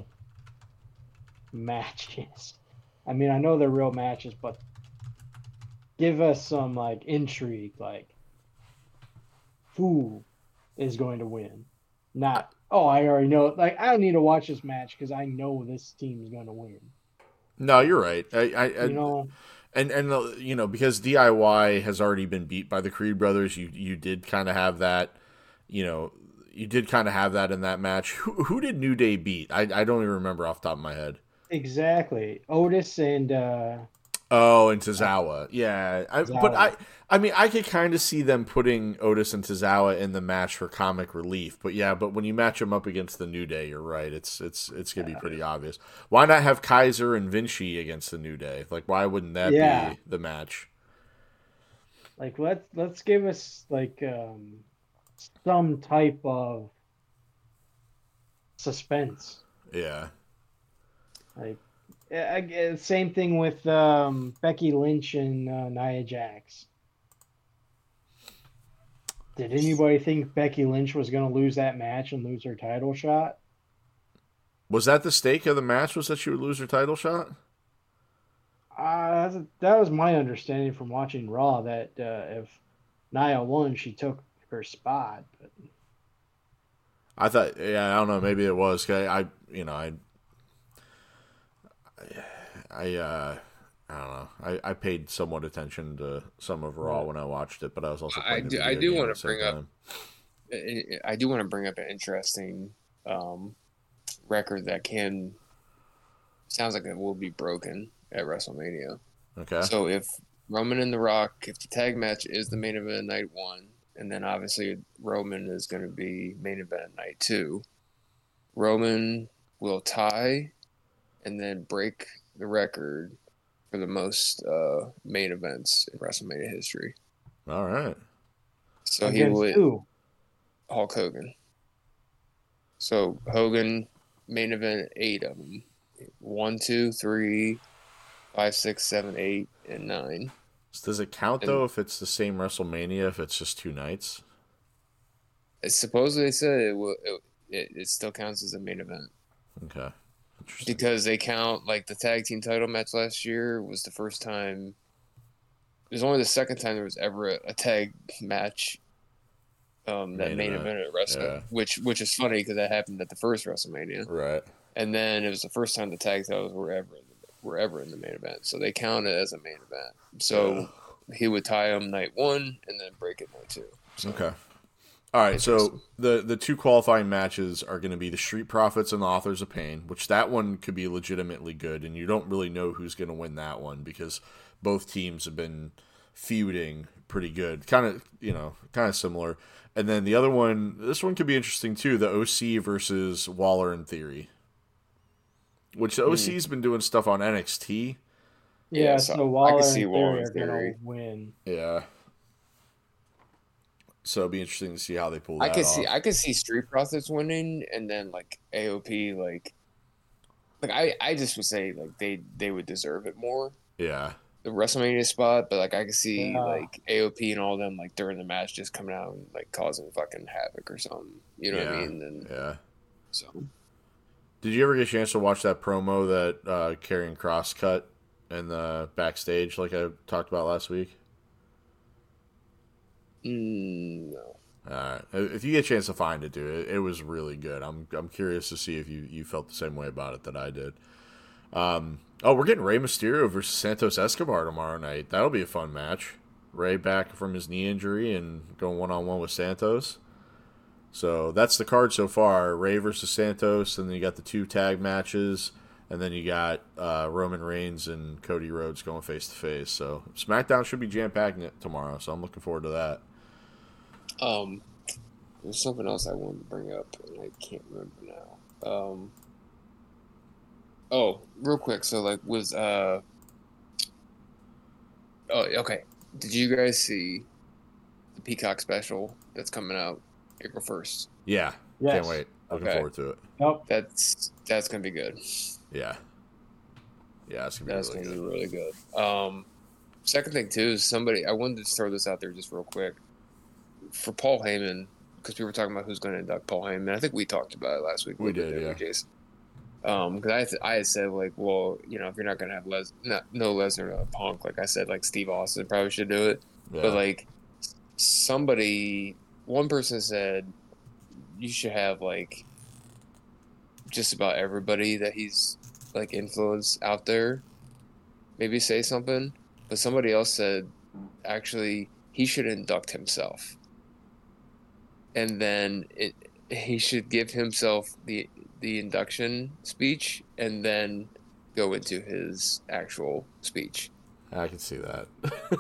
matches. I mean, I know they're real matches, but give us some like intrigue, like who is going to win. Not, oh, I already know. Like, I don't need to watch this match because I know this team is going to win. No, you're right. You know, and you know, because DIY has already been beat by the Creed brothers, you did kind of have that, you know, you did kind of have that in that match. Who did New Day beat? I don't even remember off the top of my head. exactly. Otis and Oh, and Tozawa. Yeah. But Tozawa. I mean, I could kind of see them putting Otis and Tozawa in the match for comic relief. But yeah, but when you match them up against the New Day, you're right. It's going to be pretty obvious. Why not have Kaiser and Vinci against the New Day? Like, why wouldn't that be the match? Like, let's give us like some type of suspense. Yeah. Like, same thing with Becky Lynch and Nia Jax. Did anybody think Becky Lynch was going to lose that match and lose her title shot? Was that the stake of the match? Was that she would lose her title shot? That was my understanding from watching Raw, that if Nia won, she took her spot. But I thought, yeah, I don't know. Maybe it was. 'Cause I don't know. I paid somewhat attention to some of Raw when I watched it, but I was also I playing do, I do want to bring up. I do want to bring up an interesting record that sounds like it will be broken at WrestleMania. Okay. So if Roman and The Rock, if the tag match is the main event of night 1, and then obviously Roman is going to be main event night 2, Roman will tie and then break the record for the most main events in WrestleMania history. All right. So against he would who? Hulk Hogan. So Hogan main event 8 of them. 1, 2, 3, 5, 6, 7, 8, and 9. Does it count though if it's the same WrestleMania if it's just 2 nights? Supposedly they said it still counts as a main event. Okay. Interesting. Because they count, like, the tag team title match last year was the first time. It was only the second time there was ever a tag match that main event at WrestleMania, which is funny because that happened at the first WrestleMania. Right. And then it was the first time the tag titles were ever in the main event, so they count it as a main event. So he would tie them night 1 and then break it night 2. So. Okay. All right, so the 2 qualifying matches are going to be the Street Profits and the Authors of Pain, which that one could be legitimately good, and you don't really know who's going to win that one because both teams have been feuding pretty good, kind of similar. And then the other one, this one could be interesting too, the OC versus Waller and Theory, which the OC's been doing stuff on NXT. Yeah, so Waller and Theory Theory are going to win. Yeah. So it'd be interesting to see how they pull that off. I could see Street Profits winning, and then like AOP, like I just would say like they would deserve it more. Yeah. The WrestleMania spot, but like I could see like AOP and all them like during the match just coming out and like causing fucking havoc or something. You know what I mean? And, So. Did you ever get a chance to watch that promo that Karrion Kross cut in the backstage, like I talked about last week? No. If you get a chance to find it, dude, it was really good. I'm curious to see if you felt the same way about it that I did. We're getting Rey Mysterio versus Santos Escobar tomorrow night. That'll be a fun match. Rey back from his knee injury and going 1-on-1 with Santos. So that's the card so far. Rey versus Santos, and then you got the 2 tag matches, and then you got Roman Reigns and Cody Rhodes going face to face. So SmackDown should be jam-packed tomorrow, so I'm looking forward to that. There's something else I wanted to bring up, and I can't remember now. Real quick. So, like, okay. Did you guys see the Peacock special that's coming out April 1st? Yeah. Yes. Can't wait. Looking Okay. forward to it. Nope. That's gonna be good. Yeah. Yeah, it's gonna be That's really gonna be good. really good. Second thing too is I wanted to throw this out there just real quick for Paul Heyman, because we were talking about who's going to induct Paul Heyman. I think we talked about it last week. We did, didn't yeah. Jason. Because I had said like, well, you know, if you're not going to have no Lesnar, no Punk, like I said, like Steve Austin probably should do it. Yeah. But like one person said you should have like just about everybody that he's like influenced out there maybe say something. But somebody else said actually he should induct himself, and then he should give himself the induction speech, and then go into his actual speech. I can see that.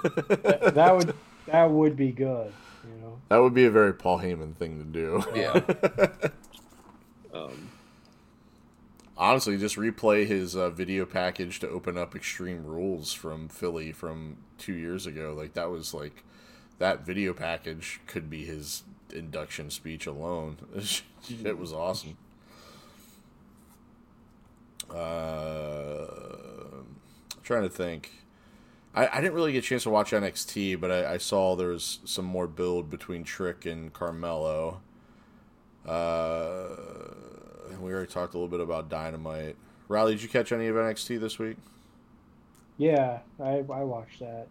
That would be good. You know. That would be a very Paul Heyman thing to do. Yeah. Honestly, just replay his video package to open up Extreme Rules from Philly from 2 years ago. Like that was like that video package could be his induction speech alone. It was awesome. Trying to think. I didn't really get a chance to watch NXT, but I saw there was some more build between Trick and Carmelo. We already talked a little bit about Dynamite. Riley, did you catch any of NXT this week? Yeah, I watched that.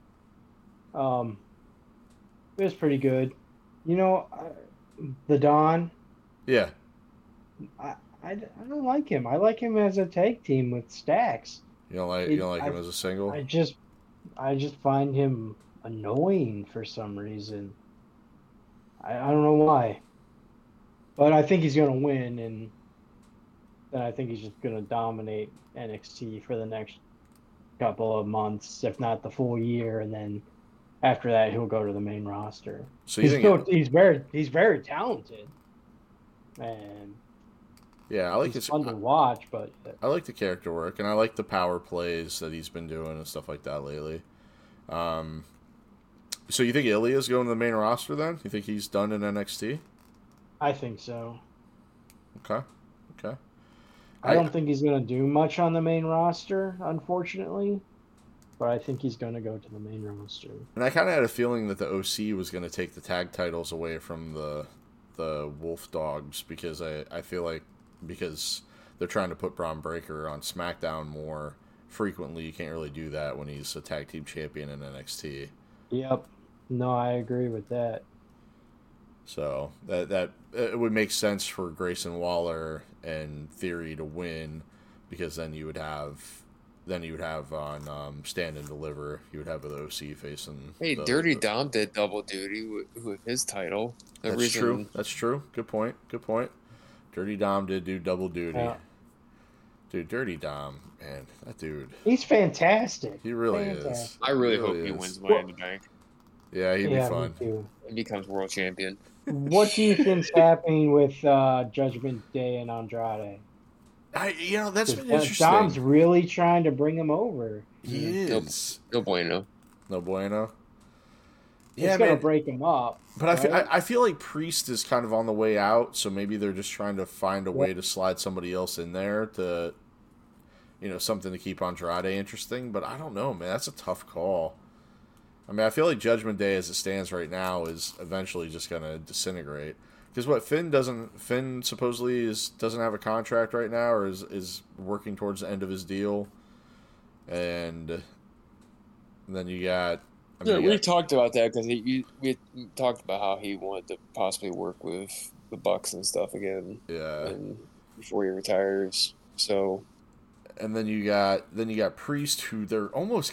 It was pretty good. You know, the Don. Yeah. I don't like him. I like him as a tag team with Stacks. You don't like him as a single? I just find him annoying for some reason. I don't know why. But I think he's gonna win, and then I think he's just gonna dominate NXT for the next couple of months, if not the full year, and then after that he'll go to the main roster. So you he's very talented, and yeah, I like it's his fun to watch. But I like the character work, and I like the power plays that he's been doing and stuff like that lately. So you think Ilya's going to the main roster then? You think he's done in NXT? I think so. Okay. I don't think he's going to do much on the main roster, unfortunately. But I think he's going to go to the main roster. And I kind of had a feeling that the OC was going to take the tag titles away from the Wolf Dogs, because I feel like because they're trying to put Braun Breaker on SmackDown more frequently, you can't really do that when he's a tag team champion in NXT. Yep. No, I agree with that. So that it would make sense for Grayson Waller and Theory to win, because then you would have on Stand and Deliver, you would have the OC facing. Hey, Dirty Dom did double duty with his title. True. That's true. Good point. Dirty Dom did do double duty. Yeah. Dude, Dirty Dom, man, that dude. He's fantastic. He really is. I really hope he wins Money in the Bank. Yeah, he'd be fun. Me too. And becomes world champion. What do you think's happening with Judgment Day and Andrade? That's been interesting. Dom's really trying to bring him over. He is. No bueno. No bueno. It's gonna break him up. But right? I feel like Priest is kind of on the way out, so maybe they're just trying to find a way to slide somebody else in there to, something to keep Andrade interesting. But I don't know, man. That's a tough call. I mean, I feel like Judgment Day, as it stands right now, is eventually just gonna disintegrate. Because Finn supposedly doesn't have a contract right now, or is working towards the end of his deal, and then you got. We talked about that because we talked about how he wanted to possibly work with the Bucks and stuff again. Yeah. And before he retires, so. And then you got Priest, who they're almost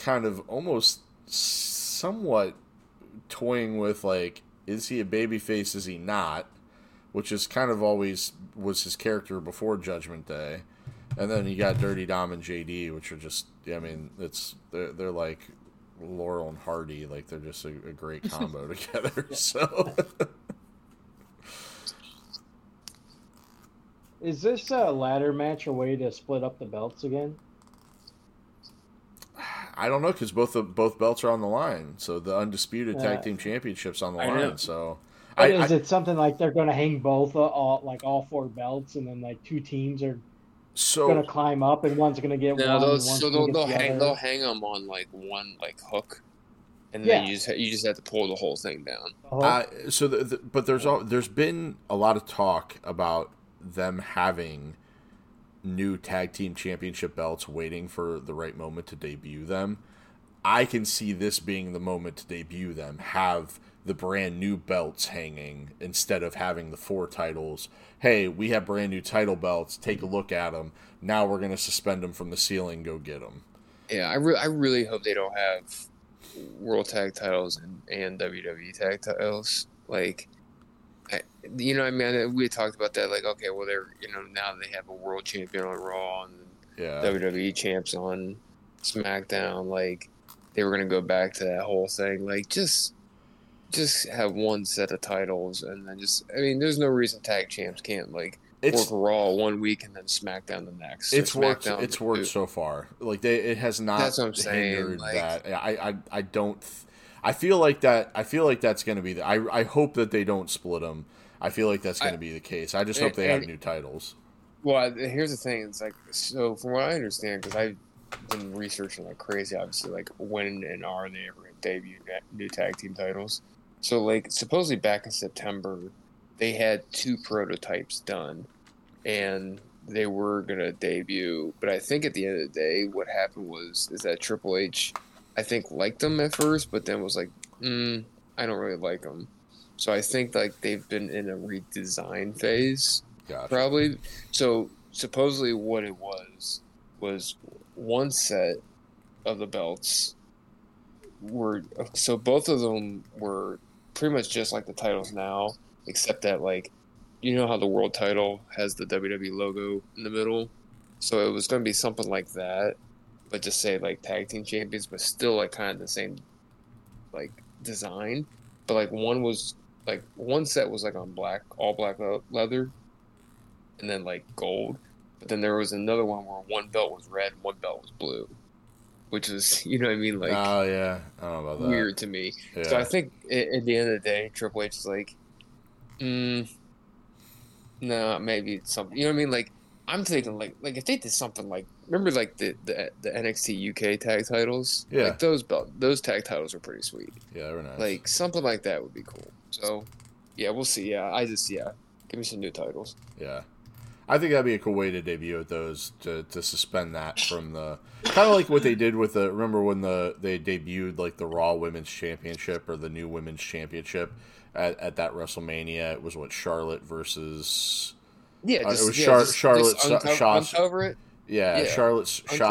somewhat toying with, like, is he a babyface? Is he not? Which is kind of always was his character before Judgment Day. And then you got Dirty Dom and JD, which are just, they're like Laurel and Hardy, like they're just a great combo together. So, is this a ladder match a way to split up the belts again? I don't know, because both belts are on the line. So the undisputed tag team championship's on the line. So But is it something like they're going to hang both, all four belts, and then like two teams are going to So climb up, and one's going to get No, one, and one's going to get they'll the hang other? they'll hang them on like one like hook, and then Yeah. you just have to pull the whole thing down. but there's been a lot of talk about them having new tag team championship belts waiting for the right moment to debut them. I can see this being the moment to debut them. Have the brand new belts hanging instead of having the 4 titles. Hey, we have brand new title belts. Take a look at them. Now we're going to suspend them from the ceiling. Go get them. Yeah, I really hope they don't have World Tag Titles and WWE Tag Titles. Like, I mean, we talked about that. Like, okay, well, they're now they have a World Champion on Raw and WWE Champs on SmackDown. Like, they were gonna go back to that whole thing. Like, just have one set of titles, and then there's no reason tag champs can't work Raw 1 week and then SmackDown the next. It's worked. It's worked so far. Like it has not. That's what I'm saying. Hindered Like, that. I don't. I feel like that. I feel like that's going to be. I hope that they don't split them. I feel like that's going to be the case. I just hope they have new titles. Well, here's the thing. It's like, so from what I understand, because I've been researching like crazy, obviously, like when and are they ever going to debut new tag team titles? So, like, supposedly back in September, they had 2 prototypes done, and they were going to debut. But I think at the end of the day, what happened is that Triple H, I think, liked them at first, but then was like, I don't really like them. So I think, like, they've been in a redesign phase, probably. So supposedly what it was one set of the belts so both of them were pretty much just like the titles now, except that, like, how the world title has the WWE logo in the middle. So it was going to be something like that, but just say like tag team champions, but still like kind of the same like design. But like one set was like on all black leather, and then like gold. But then there was another one where one belt was red, one belt was blue, which was, you know what I mean? Like, oh yeah, I don't know about that. Weird to me. Yeah. So I think at the end of the day, Triple H is like, no, maybe it's something. You know what I mean? Like, I'm thinking like if they did something like, remember like the NXT UK tag titles? Yeah. Like those tag titles are pretty sweet. Yeah, they were nice. Like something like that would be cool. So yeah, we'll see. Yeah, give me some new titles. Yeah. I think that'd be a cool way to debut at those, to suspend that from the kind of like what they did with remember when they debuted like the Raw Women's Championship or the new Women's Championship at that WrestleMania. It was Charlotte versus it was Charlotte uncover it. Yeah, Charlotte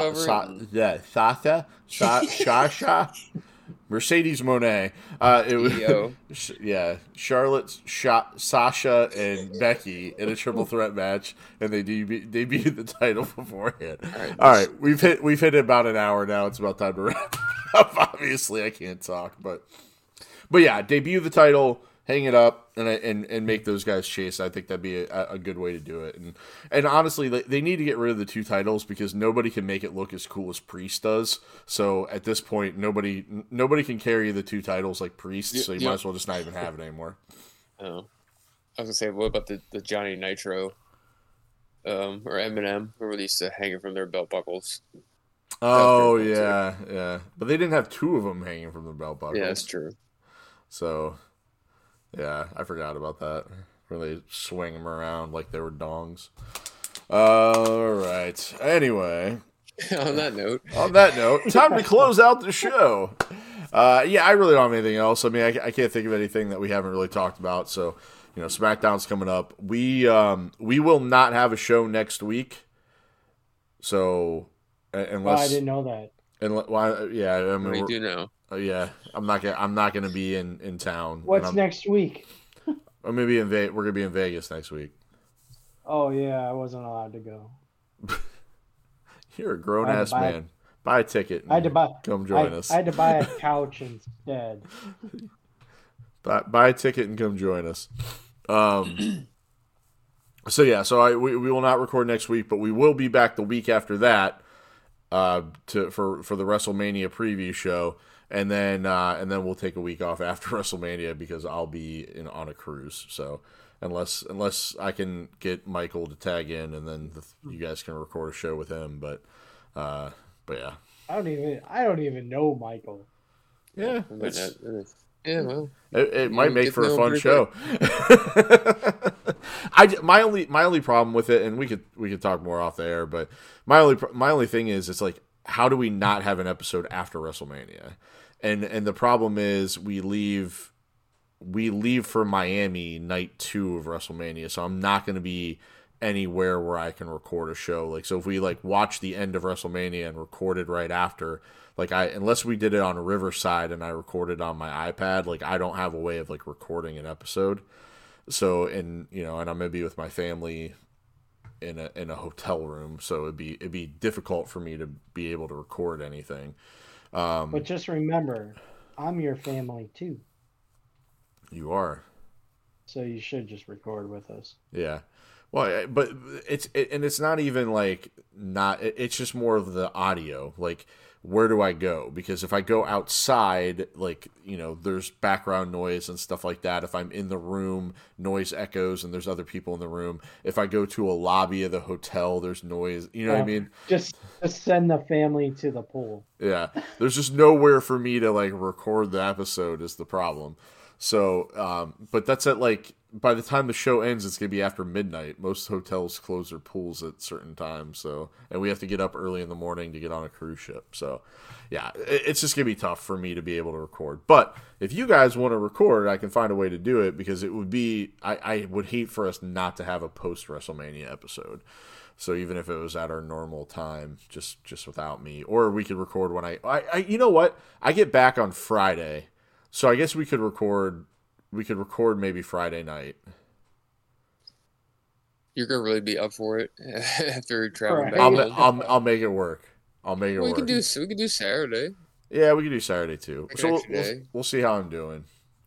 Sasha Mercedes Moné. It was Charlotte, Sasha, and Becky in a triple threat match, and they debuted the title beforehand. All right, we've hit about an hour now. It's about time to wrap up. Obviously, I can't talk, but yeah, debut the title, hang it up, and make those guys chase. I think that'd be a good way to do it. And honestly, they need to get rid of the 2 titles because nobody can make it look as cool as Priest does. So at this point, nobody can carry the 2 titles like Priest. So you might as well just not even have it anymore. Oh, I was gonna say, what about the Johnny Nitro, or Eminem, who were used to hanging from their belt buckles? Oh yeah, but they didn't have 2 of them hanging from the belt buckles. Yeah, that's true. So. Yeah, I forgot about that. Where they swing them around like they were dongs. All right. Anyway. On that note, time to close out the show. I really don't have anything else. I mean, I can't think of anything that we haven't really talked about. So, SmackDown's coming up. We will not have a show next week. So, unless I didn't know that. I mean, we do know. Yeah, I'm not gonna be in town. What's next week? I'm gonna be we're gonna be in Vegas next week. Oh yeah, I wasn't allowed to go. You're a grown ass man. Buy a ticket. I had to buy. Come join us. I had to buy a couch instead. Buy a ticket and come join us. We will not record next week, but we will be back the week after that. For the WrestleMania preview show. and then we'll take a week off after WrestleMania because I'll be on a cruise. So unless I can get Michael to tag in, and then you guys can record a show with him. But yeah. I don't even know Michael. Yeah. Well, it might make for a fun show. My only problem with it, and we could talk more off the air, but my only thing is, it's like, how do we not have an episode after WrestleMania? And the problem is we leave for Miami night 2 of WrestleMania, so I'm not going to be anywhere where I can record a show. Like, so if we watch the end of WrestleMania and recorded right after, unless we did it on Riverside and I recorded on my iPad, I don't have a way of recording an episode. So, and I'm gonna be with my family in a hotel room, so it'd be difficult for me to be able to record anything. But just remember, I'm your family too. You are. So you should just record with us. Yeah. Well, but it's not even it's just more of the audio. Where do I go? Because if I go outside, there's background noise and stuff like that. If I'm in the room, noise echoes and there's other people in the room. If I go to a lobby of the hotel, there's noise. You know what I mean? Just send the family to the pool. Yeah. There's just nowhere for me to record the episode is the problem. So, but that's at by the time the show ends, it's going to be after midnight. Most hotels close their pools at certain times. So, and we have to get up early in the morning to get on a cruise ship. So, yeah, it's just going to be tough for me to be able to record. But if you guys want to record, I can find a way to do it, because it would be, I would hate for us not to have a post WrestleMania episode. So even if it was at our normal time, just without me, or we could record when I you know what? I get back on Friday. So I guess we could record maybe Friday night. You're gonna really be up for it after traveling back. I'll make it work. We can do Saturday. Yeah, we can do Saturday too. So we'll see how I'm doing.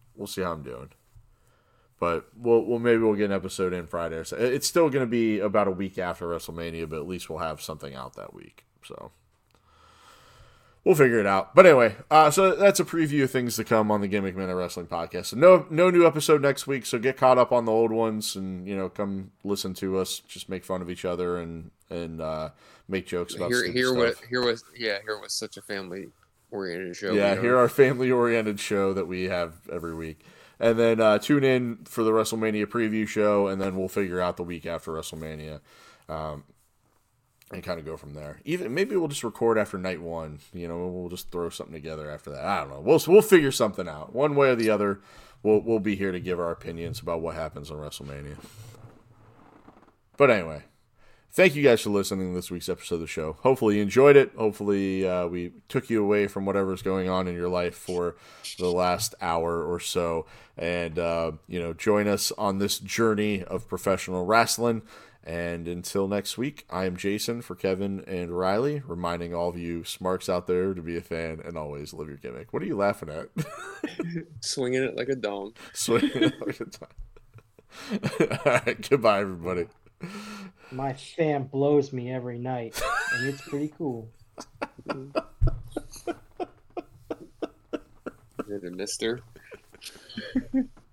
But we'll get an episode in Friday. So it's still going to be about a week after WrestleMania, but at least we'll have something out that week. So we'll figure it out. But anyway, so that's a preview of things to come on the Gimmick Minute Wrestling Podcast. So no new episode next week, so get caught up on the old ones and, come listen to us, just make fun of each other and make jokes about stuff. Here was such a family-oriented show. Yeah, hear our family-oriented show that we have every week. And then tune in for the WrestleMania preview show, and then we'll figure out the week after WrestleMania. And kind of go from there. Even maybe we'll just record after night 1. We'll just throw something together after that. I don't know. We'll figure something out. One way or the other, we'll be here to give our opinions about what happens on WrestleMania. But anyway, thank you guys for listening to this week's episode of the show. Hopefully you enjoyed it. Hopefully we took you away from whatever's going on in your life for the last hour or so. And, join us on this journey of professional wrestling. And until next week, I am Jason for Kevin and Riley, reminding all of you smarks out there to be a fan and always live your gimmick. What are you laughing at? Swinging it like a dong. Swinging it like a dong. All right, goodbye, everybody. My fan blows me every night, and it's pretty cool. You're the mister.